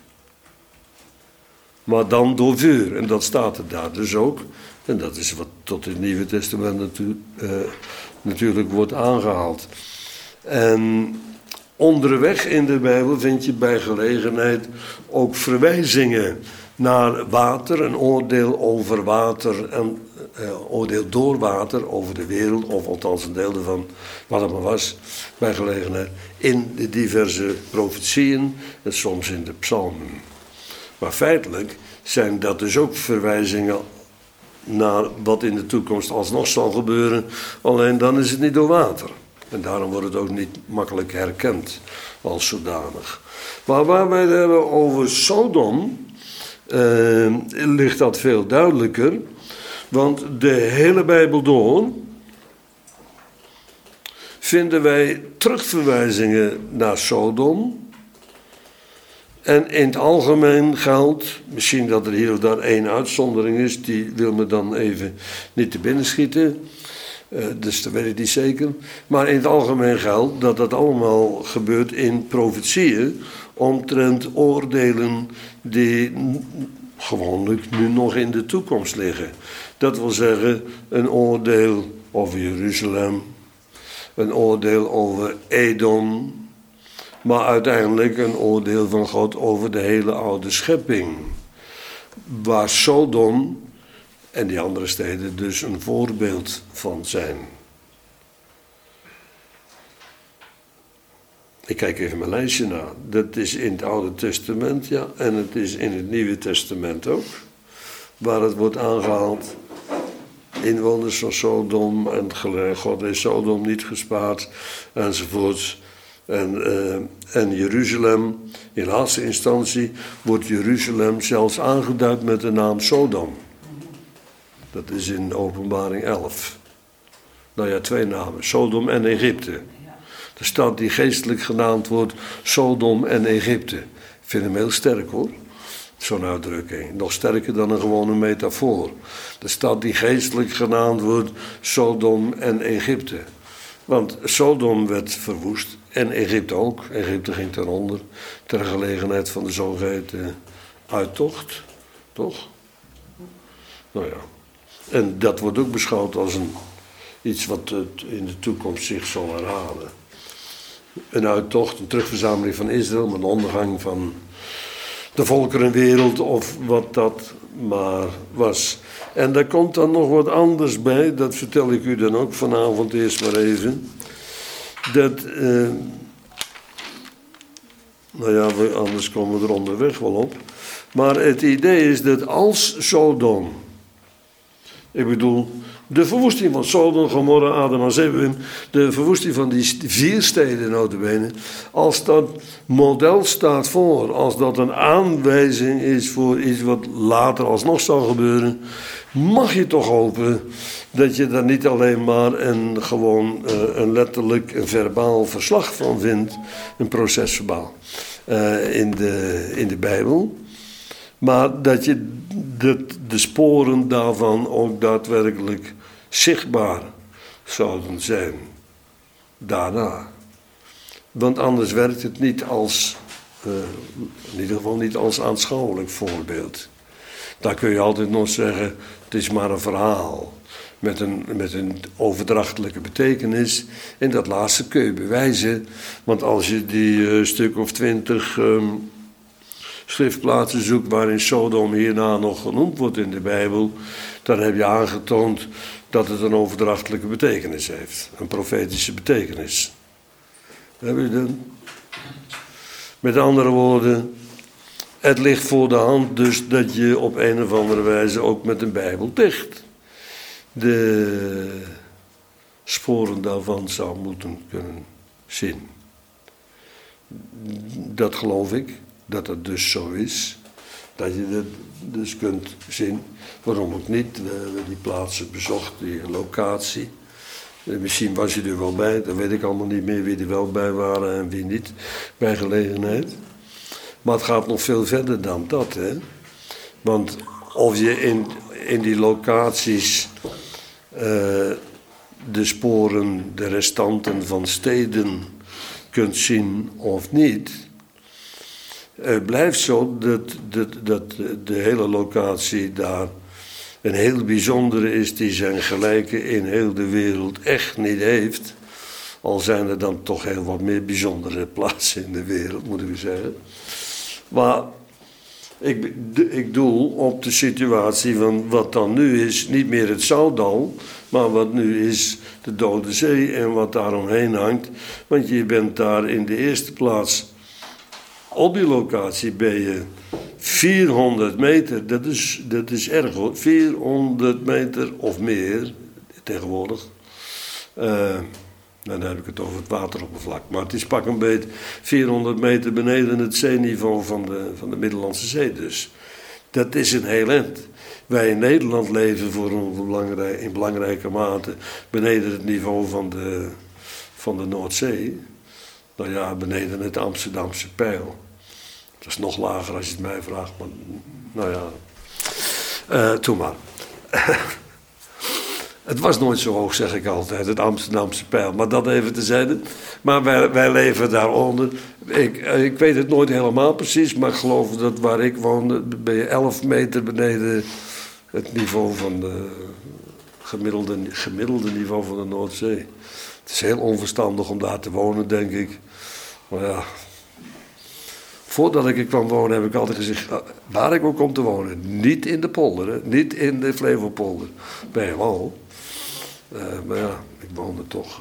Maar dan door vuur. En dat staat er daar dus ook. En dat is wat tot het Nieuwe Testament natu- uh, natuurlijk wordt aangehaald. En onderweg in de Bijbel vind je bij gelegenheid ook verwijzingen naar water, een oordeel over water en uh, oordeel door water over de wereld, of althans een deel ervan, wat het maar was, bij gelegenheid, in de diverse profetieën en soms in de psalmen. Maar feitelijk zijn dat dus ook verwijzingen naar wat in de toekomst alsnog zal gebeuren, alleen dan is het niet door water. En daarom wordt het ook niet makkelijk herkend als zodanig. Maar waar wij het hebben over Sodom, uh, ligt dat veel duidelijker. Want de hele Bijbel door vinden wij terugverwijzingen naar Sodom. En in het algemeen geldt, misschien dat er hier of daar één uitzondering is, die wil me dan even niet te binnen schieten. Uh, dus dat weet ik niet zeker. Maar in het algemeen geldt dat dat allemaal gebeurt in profetieën omtrent oordelen die gewoonlijk nu nog in de toekomst liggen. Dat wil zeggen een oordeel over Jeruzalem, een oordeel over Edom, maar uiteindelijk een oordeel van God over de hele oude schepping. Waar Sodom en die andere steden dus een voorbeeld van zijn. Ik kijk even mijn lijstje na. Dat is in het Oude Testament, ja. En het is in het Nieuwe Testament ook. Waar het wordt aangehaald. Inwoners van Sodom. En God heeft Sodom niet gespaard. Enzovoorts. En, uh, en Jeruzalem. In laatste instantie wordt Jeruzalem zelfs aangeduid met de naam Sodom. Dat is in Openbaring elf. Nou ja, twee namen. Sodom en Egypte. De stad die geestelijk genaamd wordt Sodom en Egypte. Ik vind hem heel sterk hoor. Zo'n uitdrukking. Nog sterker dan een gewone metafoor. De stad die geestelijk genaamd wordt Sodom en Egypte. Want Sodom werd verwoest. En Egypte ook. Egypte ging ten onder. Ter gelegenheid van de zogeheten uittocht. Toch? Nou ja. En dat wordt ook beschouwd als een, iets wat in de toekomst zich zal herhalen. Een uittocht, een terugverzameling van Israël, met een ondergang van de volkerenwereld of wat dat maar was. En daar komt dan nog wat anders bij, dat vertel ik u dan ook vanavond eerst maar even. Dat, eh, nou ja, we, anders komen we er onderweg wel op. Maar het idee is dat als Sodom, ik bedoel, de verwoesting van Sodom, Gomorra, Adama, Zebulun, de verwoesting van die vier steden nota bene, als dat model staat voor, als dat een aanwijzing is voor iets wat later alsnog zal gebeuren, mag je toch hopen dat je daar niet alleen maar een gewoon uh, een letterlijk een verbaal verslag van vindt, een procesverbaal uh, in, de, in de Bijbel. Maar dat je de, de sporen daarvan ook daadwerkelijk zichtbaar zouden zijn. Daarna. Want anders werkt het niet als, uh, in ieder geval niet als aanschouwelijk voorbeeld. Daar kun je altijd nog zeggen, het is maar een verhaal. Met een, met een overdrachtelijke betekenis. En dat laatste kun je bewijzen. Want als je die uh, stuk of twintig... Um, schriftplaatsen zoekt waarin Sodom hierna nog genoemd wordt in de Bijbel, dan heb je aangetoond dat het een overdrachtelijke betekenis heeft. Een profetische betekenis. Heb je dat? Met andere woorden, het ligt voor de hand dus dat je op een of andere wijze ook met een Bijbel dicht de sporen daarvan zou moeten kunnen zien. Dat geloof ik, dat het dus zo is. Dat je dat dus kunt zien. Waarom ook niet? We hebben die plaatsen bezocht, die locatie. Misschien was je er wel bij, dan weet ik allemaal niet meer wie er wel bij waren en wie niet, bij gelegenheid. Maar het gaat nog veel verder dan dat, hè. Want of je in, in die locaties uh, de sporen, de restanten van steden kunt zien of niet, uh, blijft zo dat, dat, dat de hele locatie daar een heel bijzondere is die zijn gelijke in heel de wereld echt niet heeft. Al zijn er dan toch heel wat meer bijzondere plaatsen in de wereld, moeten we zeggen. Maar ik, ik doel op de situatie van wat dan nu is, niet meer het Zoutdal, maar wat nu is de Dode Zee en wat daaromheen hangt. Want je bent daar in de eerste plaats, op die locatie ben je vierhonderd meter, dat is, dat is erg hoor, vierhonderd meter of meer tegenwoordig. Uh, dan heb ik het over het wateroppervlak, maar het is pak een beetje vierhonderd meter beneden het zeeniveau van de, van de Middellandse Zee dus. Dat is een heel eind. Wij in Nederland leven voor een belangrijk, in belangrijke mate beneden het niveau van de, van de Noordzee. Nou ja, beneden het Amsterdamse Peil. Dat is nog lager als je het mij vraagt, maar nou ja, uh, toe maar. Het was nooit zo hoog, zeg ik altijd, het Amsterdamse Peil, maar dat even tezijde. Maar wij, wij leven daaronder. Ik, ik weet het nooit helemaal precies, maar ik geloof dat waar ik woonde, ben je elf meter beneden het niveau van de gemiddelde, gemiddelde niveau van de Noordzee. Het is heel onverstandig om daar te wonen, denk ik. Maar ja, voordat ik er kwam wonen heb ik altijd gezegd, waar ik ook kom te wonen, niet in de polder, hè? Niet in de Flevopolder. Ben je wel. Uh, maar ja, ik woonde toch.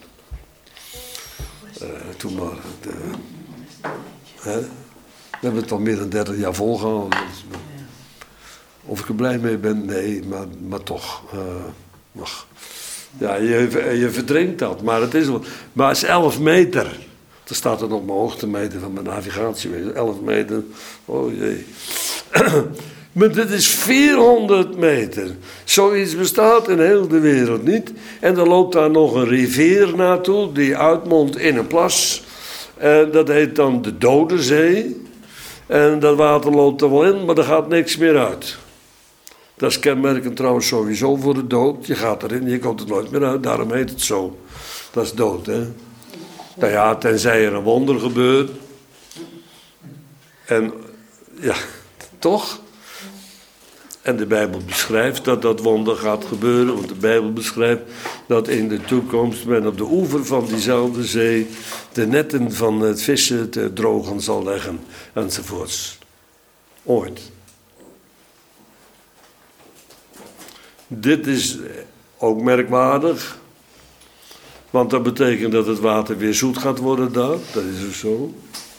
Uh, toen maar. De, hè? We hebben het al meer dan dertig jaar volgehouden. Dus, of ik er blij mee ben, nee, maar, maar toch. Uh, mag. Ja, je, je verdrinkt dat, maar het is wel. Maar het is elf meter. Er staat er op mijn hoogtemeter van mijn navigatie. elf meter. Oh jee. Maar dit is vierhonderd meter. Zoiets bestaat in heel de wereld niet. En er loopt daar nog een rivier naartoe die uitmondt in een plas. En dat heet dan de Dode Zee. En dat water loopt er wel in, maar er gaat niks meer uit. Dat is kenmerkend trouwens sowieso voor de dood. Je gaat erin, je komt er nooit meer uit. Daarom heet het zo. Dat is dood, hè. Nou ja, tenzij er een wonder gebeurt. En ja, toch? En de Bijbel beschrijft dat dat wonder gaat gebeuren. Want de Bijbel beschrijft dat in de toekomst men op de oever van diezelfde zee de netten van het vissen te drogen zal leggen. Enzovoorts. Ooit. Dit is ook merkwaardig. Want dat betekent dat het water weer zoet gaat worden daar. Dat is ook zo.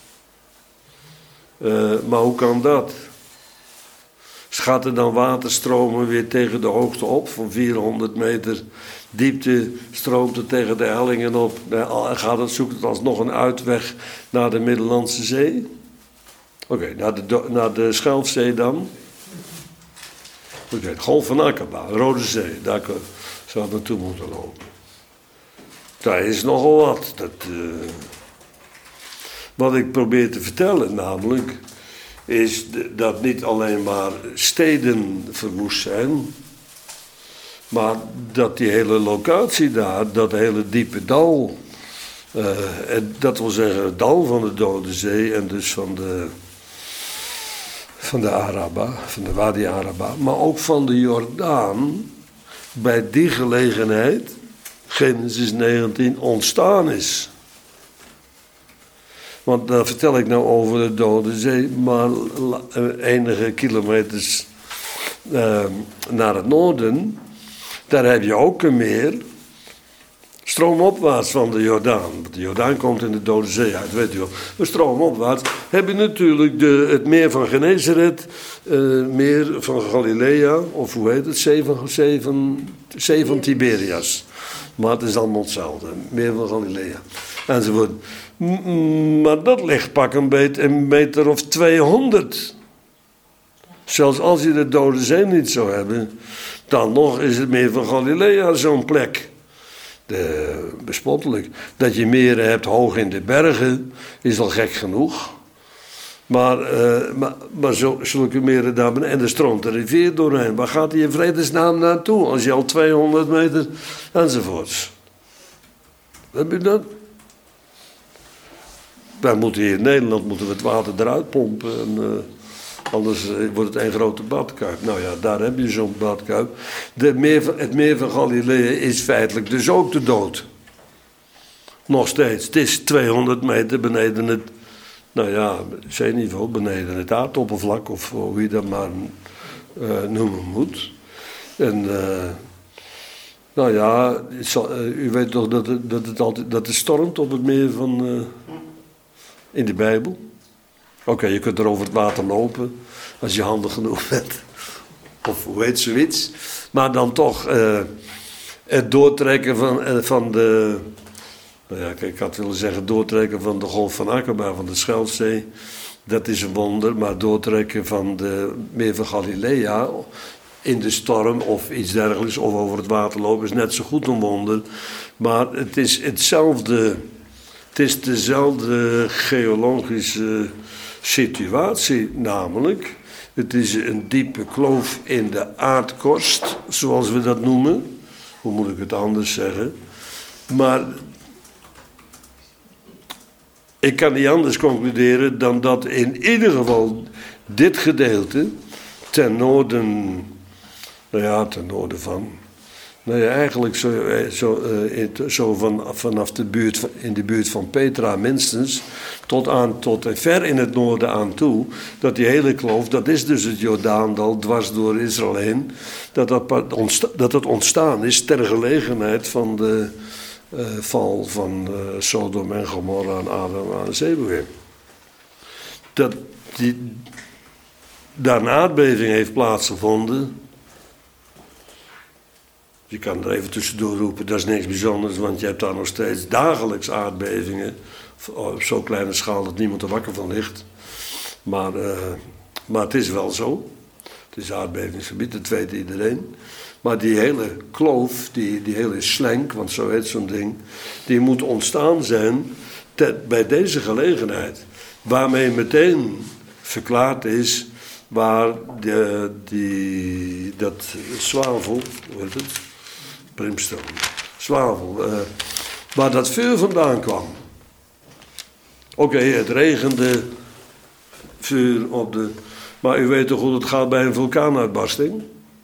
Uh, maar hoe kan dat? Gaat er dan waterstromen weer tegen de hoogte op? Van vierhonderd meter diepte stroomt het tegen de hellingen op. Gaat het, zoekt het alsnog een uitweg naar de Middellandse Zee? Oké, okay, naar, de, naar de Schelfzee dan? Oké, okay, de Golf van Aqaba, Rode Zee. Daar zou het naartoe moeten lopen. Daar is nogal wat. Dat, uh, wat ik probeer te vertellen namelijk, is dat niet alleen maar steden verwoest zijn, maar dat die hele locatie daar, dat hele diepe dal, uh, en dat wil zeggen het dal van de Dode Zee en dus van de, van de Araba, van de Wadi Araba, maar ook van de Jordaan, bij die gelegenheid Genesis negentien ontstaan is. Want daar vertel ik nou over de Dode Zee, maar enige kilometers uh, naar het noorden, daar heb je ook een meer, stroomopwaarts van de Jordaan. Want de Jordaan komt in de Dode Zee uit, weet u wel. Maar stroomopwaarts heb je natuurlijk de, het meer van Genesaret, uh, meer van Galilea, of hoe heet het, zee van, zee van, zee van Tiberias. Maar het is allemaal hetzelfde, meer van Galilea, enzovoort. M- maar dat ligt pak een beetje een meter of tweehonderd. Zelfs als je de Dode Zee niet zou hebben, dan nog is het meer van Galilea zo'n plek. De, bespottelijk. Dat je meren hebt hoog in de bergen, is al gek genoeg. Maar, uh, maar, maar zo, zulke meren daar beneden, en er stroomt de rivier doorheen. Waar gaat die in vredesnaam naartoe? Als je al tweehonderd meter, enzovoorts. Heb je dat? Wij moeten hier in Nederland moeten we het water eruit pompen. En, uh, anders uh, wordt het een grote badkuip. Nou ja, daar heb je zo'n badkuip. De meer, het meer van Galilea is feitelijk dus ook de dood. Nog steeds. Het is tweehonderd meter beneden het, nou ja, zeeniveau, beneden het aardoppervlak, of hoe je dat maar uh, noemen moet. En uh, nou ja, het zal, uh, u weet toch dat het, dat het altijd dat het stormt op het meer van uh, in de Bijbel. Oké, okay, je kunt er over het water lopen als je handig genoeg bent. Of hoe heet zoiets. Maar dan toch uh, het doortrekken van, uh, van de... Nou ja, ik had willen zeggen doortrekken van de Golf van Aqaba, van de Schelfzee. Dat is een wonder. Maar doortrekken van de meer van Galilea in de storm of iets dergelijks, of over het water lopen, is net zo goed een wonder. Maar het is hetzelfde... Het is dezelfde geologische situatie, namelijk. Het is een diepe kloof in de aardkorst, zoals we dat noemen. Hoe moet ik het anders zeggen? Maar ik kan niet anders concluderen dan dat in ieder geval dit gedeelte ten noorden, nou ja, ten noorden van... Nou ja, eigenlijk zo, zo, zo van, vanaf de buurt, in de buurt van Petra minstens, tot, aan, tot ver in het noorden aan toe, dat die hele kloof, dat is dus het Jordaandal dwars door Israël heen, dat dat, ontsta, dat het ontstaan is ter gelegenheid van de uh, val van uh, Sodom en Gomorra en Adam en Zeboim. Dat die, daar een aardbeving heeft plaatsgevonden. Je kan er even tussendoor roepen, dat is niks bijzonders, want je hebt daar nog steeds dagelijks aardbevingen. Op zo'n kleine schaal dat niemand er wakker van ligt. Maar, uh, maar het is wel zo. Het is aardbevingsgebied, dat weet iedereen. Maar die hele kloof, die, die hele slenk, want zo heet zo'n ding, die moet ontstaan zijn te, bij deze gelegenheid. Waarmee meteen verklaard is waar de, die, dat zwavel, hoe heet het? Brimstone, zwavel, uh, waar dat vuur vandaan kwam. Oké, okay, het regende vuur op de... Maar u weet toch hoe het gaat bij een vulkaanuitbarsting?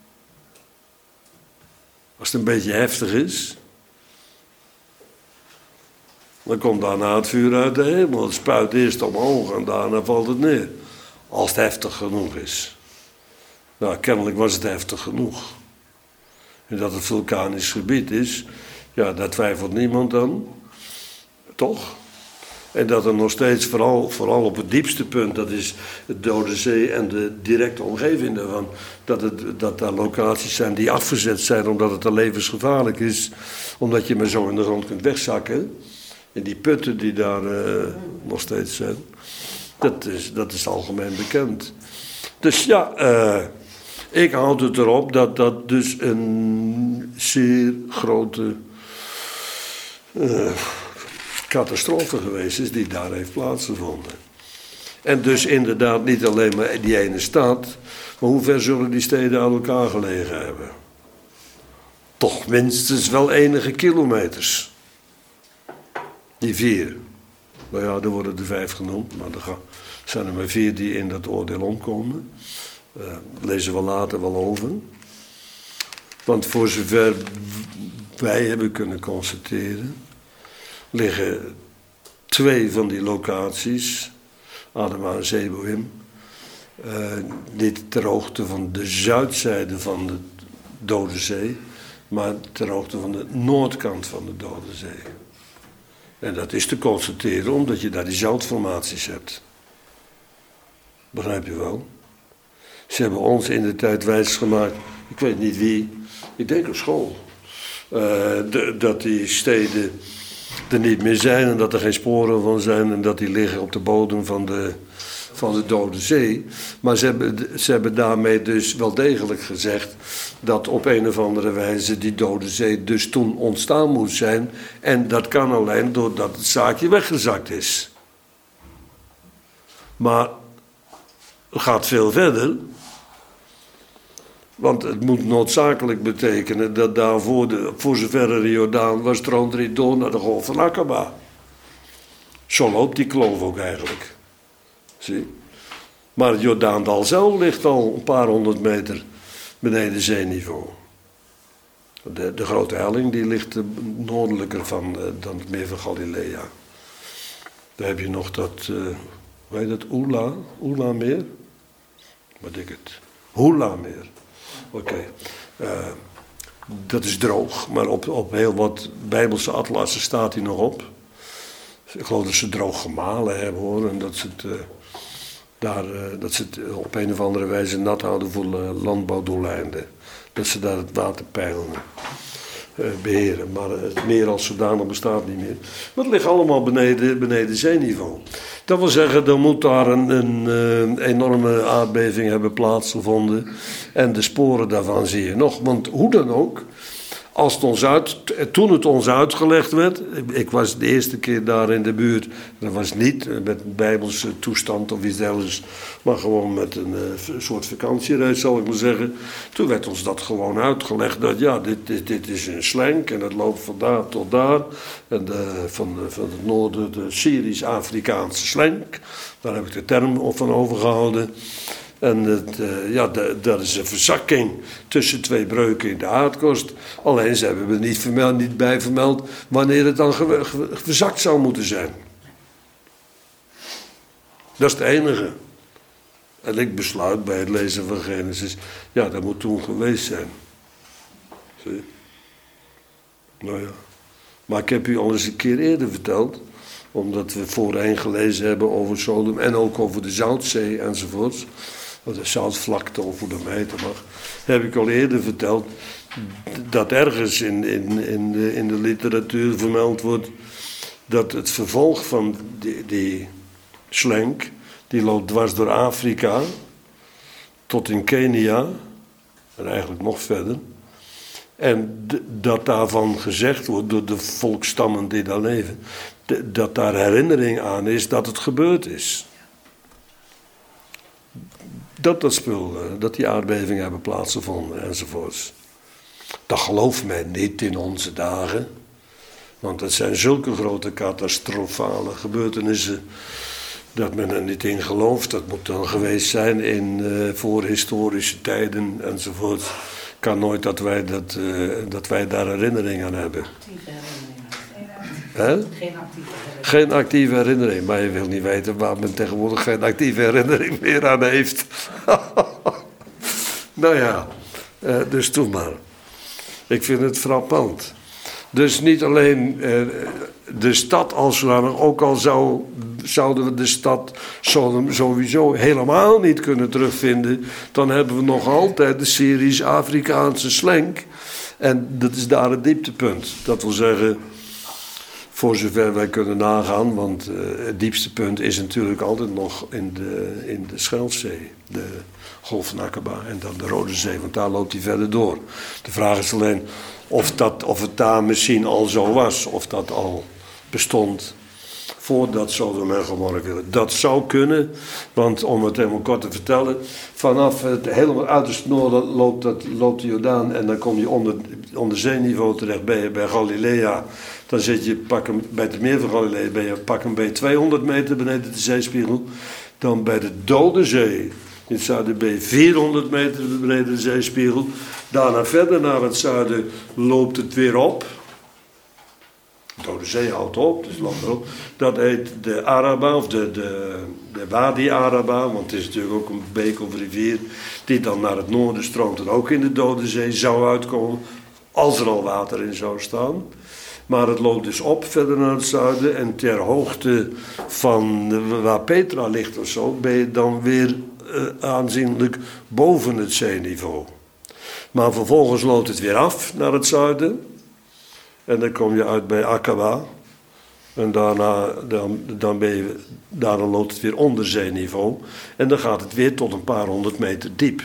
Als het een beetje heftig is, dan komt daarna het vuur uit de hemel. Het spuit eerst omhoog en daarna valt het neer. Als het heftig genoeg is. Nou, kennelijk was het heftig genoeg. En dat het vulkanisch gebied is, ja, daar twijfelt niemand aan. Toch? En dat er nog steeds, vooral, vooral op het diepste punt, dat is het Dode Zee en de directe omgeving daarvan, dat, het, dat daar locaties zijn die afgezet zijn omdat het er levensgevaarlijk is. Omdat je maar zo in de grond kunt wegzakken. En die putten die daar uh, nog steeds zijn. Dat is, dat is algemeen bekend. Dus ja, uh, ik houd het erop dat dat dus een zeer grote uh, catastrofe geweest is die daar heeft plaatsgevonden. En dus inderdaad niet alleen maar die ene stad, maar hoe ver zullen die steden aan elkaar gelegen hebben? Toch minstens wel enige kilometers. Die vier. Nou ja, er worden er vijf genoemd, maar er zijn er maar vier die in dat oordeel omkomen. Uh, lezen we later wel over. Want voor zover wij hebben kunnen constateren, liggen twee van die locaties, Adama en Zeboim, uh, niet ter hoogte van de zuidzijde van de Dode Zee, maar ter hoogte van de noordkant van de Dode Zee. En dat is te constateren omdat je daar die zoutformaties hebt. Begrijp je wel? Ze hebben ons in de tijd wijsgemaakt, ik weet niet wie, ik denk op school, uh, de, dat die steden er niet meer zijn en dat er geen sporen van zijn en dat die liggen op de bodem van de, van de Dode Zee. Maar ze hebben, ze hebben daarmee dus wel degelijk gezegd dat op een of andere wijze die Dode Zee dus toen ontstaan moet zijn. En dat kan alleen doordat het zaakje weggezakt is. Maar het gaat veel verder. Want het moet noodzakelijk betekenen dat daar voor, de, voor zover de Jordaan was, stroomt er door naar de golf van Akaba. Zo loopt die kloof ook eigenlijk. Zie? Maar het Jordaandal zelf ligt al een paar honderd meter beneden zeeniveau. De, de grote helling die ligt noordelijker van, uh, dan het meer van Galilea. Daar heb je nog dat, uh, hoe heet dat, Ula, Ula meer? Wat ik het? Hula meer. Oké, okay. uh, dat is droog, maar op, op heel wat Bijbelse atlassen staat hij nog op. Ik geloof dat ze droog gemalen hebben hoor, en dat ze het, uh, daar, uh, dat ze het op een of andere wijze nat houden voor uh, landbouwdoeleinden. Dat ze daar het waterpeil uh, beheren, maar het meer als zodanig bestaat niet meer. Maar het ligt allemaal beneden, beneden zeeniveau. Dat wil zeggen, er moet daar een, een, een enorme aardbeving hebben plaatsgevonden. En de sporen daarvan zie je nog. Want hoe dan ook, als het ons uit, toen het ons uitgelegd werd. Ik was de eerste keer daar in de buurt. Dat was niet met een bijbelse toestand of iets dergelijks. Maar gewoon met een, een soort vakantiereis zal ik maar zeggen. Toen werd ons dat gewoon uitgelegd. Dat ja, dit, dit, dit is een slenk en het loopt van daar tot daar. En de, van, van het noorden de Syrisch-Afrikaanse slenk. Daar heb ik de term van overgehouden. En het, uh, ja, de, dat is een verzakking tussen twee breuken in de aardkorst. Alleen ze hebben er niet, vermeld, niet bij vermeld wanneer het dan ge, ge, verzakt zou moeten zijn. Dat is het enige. En ik besluit bij het lezen van Genesis, ja, dat moet toen geweest zijn. Zie? Nou ja. Maar ik heb u al eens een keer eerder verteld, omdat we voorheen gelezen hebben over Sodom en ook over de Zoutzee enzovoorts. De zoutvlakte of hoe dat heten mag, heb ik al eerder verteld dat ergens in, in, in, de, in de literatuur vermeld wordt dat het vervolg van die, die slenk, die loopt dwars door Afrika tot in Kenia en eigenlijk nog verder. En d- dat daarvan gezegd wordt door de volksstammen die daar leven, d- dat daar herinnering aan is dat het gebeurd is. Dat dat spul, dat die aardbevingen hebben plaatsgevonden enzovoorts. Dat gelooft men niet in onze dagen. Want het zijn zulke grote catastrofale gebeurtenissen dat men er niet in gelooft. Dat moet dan geweest zijn in uh, voorhistorische tijden enzovoorts. Kan nooit dat wij, dat, uh, dat wij daar herinnering aan hebben. Actieve herinnering. Hè? Geen actieve herinnering. Geen actieve herinnering, maar je wil niet weten waar men tegenwoordig geen actieve herinnering meer aan heeft. Nou ja, uh, dus toen maar. Ik vind het frappant. Dus niet alleen uh, de stad als zodanig, ook al zou, zouden we de stad sowieso helemaal niet kunnen terugvinden, dan hebben we nog altijd de Syrisch-Afrikaanse slenk. En dat is daar het dieptepunt. Dat wil zeggen, voor zover wij kunnen nagaan, want uh, het diepste punt is natuurlijk altijd nog in de, in de Schelfzee, de Golf van Akaba en dan de Rode Zee, want daar loopt hij verder door. De vraag is alleen of, dat, of het daar misschien al zo was, of dat al bestond voordat Sodom en Gomorra willen. Dat zou kunnen, want om het helemaal kort te vertellen, vanaf het helemaal uiterste noorden loopt, dat, loopt de Jordaan en dan kom je onder, onder zeeniveau terecht bij, bij Galilea. Dan zit je pak hem, bij het meer van Galilea ben je pak hem bij tweehonderd meter beneden de zeespiegel. Dan bij de Dode Zee in het zuiden ben je vierhonderd meter beneden de zeespiegel. Daarna verder naar het zuiden loopt het weer op. De Dode Zee houdt op, dus land erop. Dat heet de Araba, of de, de, de Wadi Araba, want het is natuurlijk ook een beek of rivier die dan naar het noorden stroomt en ook in de Dode Zee zou uitkomen, als er al water in zou staan. Maar het loopt dus op verder naar het zuiden en ter hoogte van waar Petra ligt of zo, ben je dan weer uh, aanzienlijk boven het zeeniveau. Maar vervolgens loopt het weer af naar het zuiden. En dan kom je uit bij Aqaba. En daarna dan, dan ben je, daarna loopt het weer onder zeeniveau. En dan gaat het weer tot een paar honderd meter diep.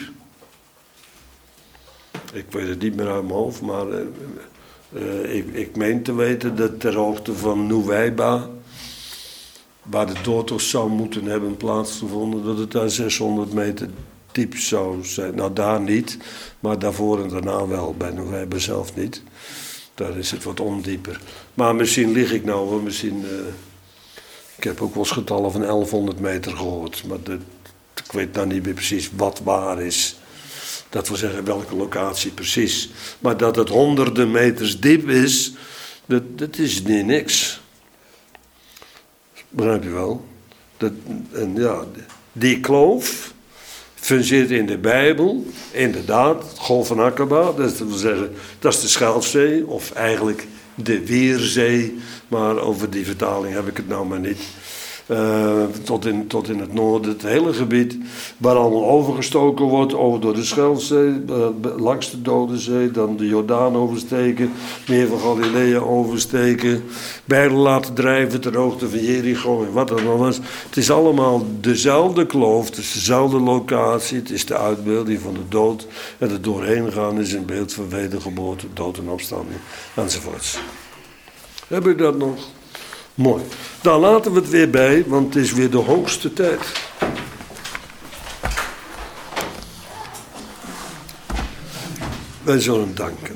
Ik weet het niet meer uit mijn hoofd, maar uh, uh, ik, ik meen te weten dat ter hoogte van Nuweiba, waar de doortocht zou moeten hebben plaatsgevonden, dat het daar zeshonderd meter diep zou zijn. Nou, daar niet, maar daarvoor en daarna wel. Bij Nuweiba zelf niet. Daar is het wat ondieper. Maar misschien lig ik nou wel, misschien... Uh, ik heb ook wel eens getallen van elfhonderd meter gehoord. Maar de, ik weet nou niet meer precies wat waar is. Dat wil zeggen welke locatie precies. Maar dat het honderden meters diep is, dat, dat is niet niks. Begrijp je wel? Dat, en ja, die kloof fungeert in de Bijbel, inderdaad, Golf van Aqaba, dat wil zeggen, dat is de Schelfzee, of eigenlijk de Weerzee, maar over die vertaling heb ik het nou maar niet. Uh, tot, in, tot in het noorden, het hele gebied, waar allemaal overgestoken wordt, over door de Schelfzee, uh, langs de Dode Zee, dan de Jordaan oversteken, meer van Galilea oversteken, bijlen laten drijven ter hoogte van Jericho en wat dan ook was. Het is allemaal dezelfde kloof, het is dezelfde locatie, het is de uitbeelding van de dood en het doorheen gaan is een beeld van wedergeboorte, dood en opstanding enzovoorts. Heb ik dat nog? Mooi. Dan laten we het weer bij, want het is weer de hoogste tijd. Wij zullen danken.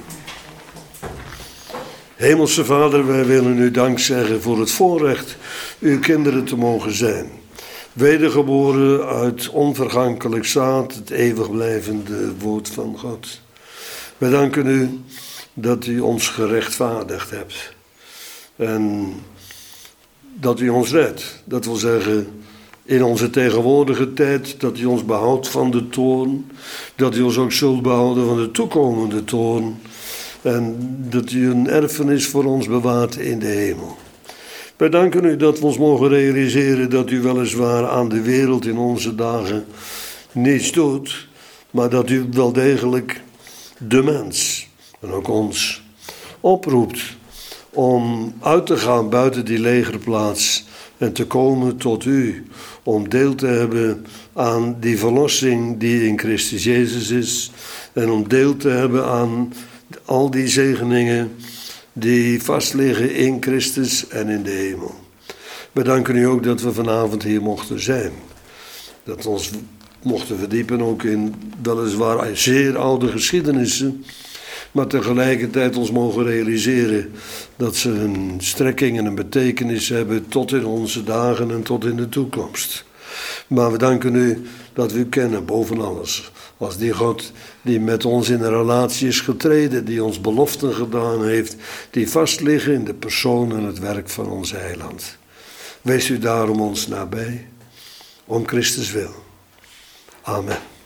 Hemelse Vader, wij willen u dank zeggen voor het voorrecht uw kinderen te mogen zijn. Wedergeboren uit onvergankelijk zaad, het eeuwig blijvende woord van God. Wij danken u dat u ons gerechtvaardigd hebt. En dat u ons redt. Dat wil zeggen, in onze tegenwoordige tijd, dat u ons behoudt van de toorn. Dat u ons ook zult behouden van de toekomende toorn. En dat u een erfenis voor ons bewaart in de hemel. Wij danken u dat we ons mogen realiseren dat u weliswaar aan de wereld in onze dagen niets doet. Maar dat u wel degelijk de mens, en ook ons, oproept om uit te gaan buiten die legerplaats en te komen tot u, om deel te hebben aan die verlossing die in Christus Jezus is, en om deel te hebben aan al die zegeningen die vastliggen in Christus en in de hemel. We danken u ook dat we vanavond hier mochten zijn, dat we ons mochten verdiepen ook in weliswaar zeer oude geschiedenissen, maar tegelijkertijd ons mogen realiseren dat ze een strekking en een betekenis hebben tot in onze dagen en tot in de toekomst. Maar we danken u dat we u kennen boven alles. Als die God die met ons in een relatie is getreden, die ons beloften gedaan heeft, die vastliggen in de persoon en het werk van ons heiland. Wees u daarom ons nabij, om Christus wil. Amen.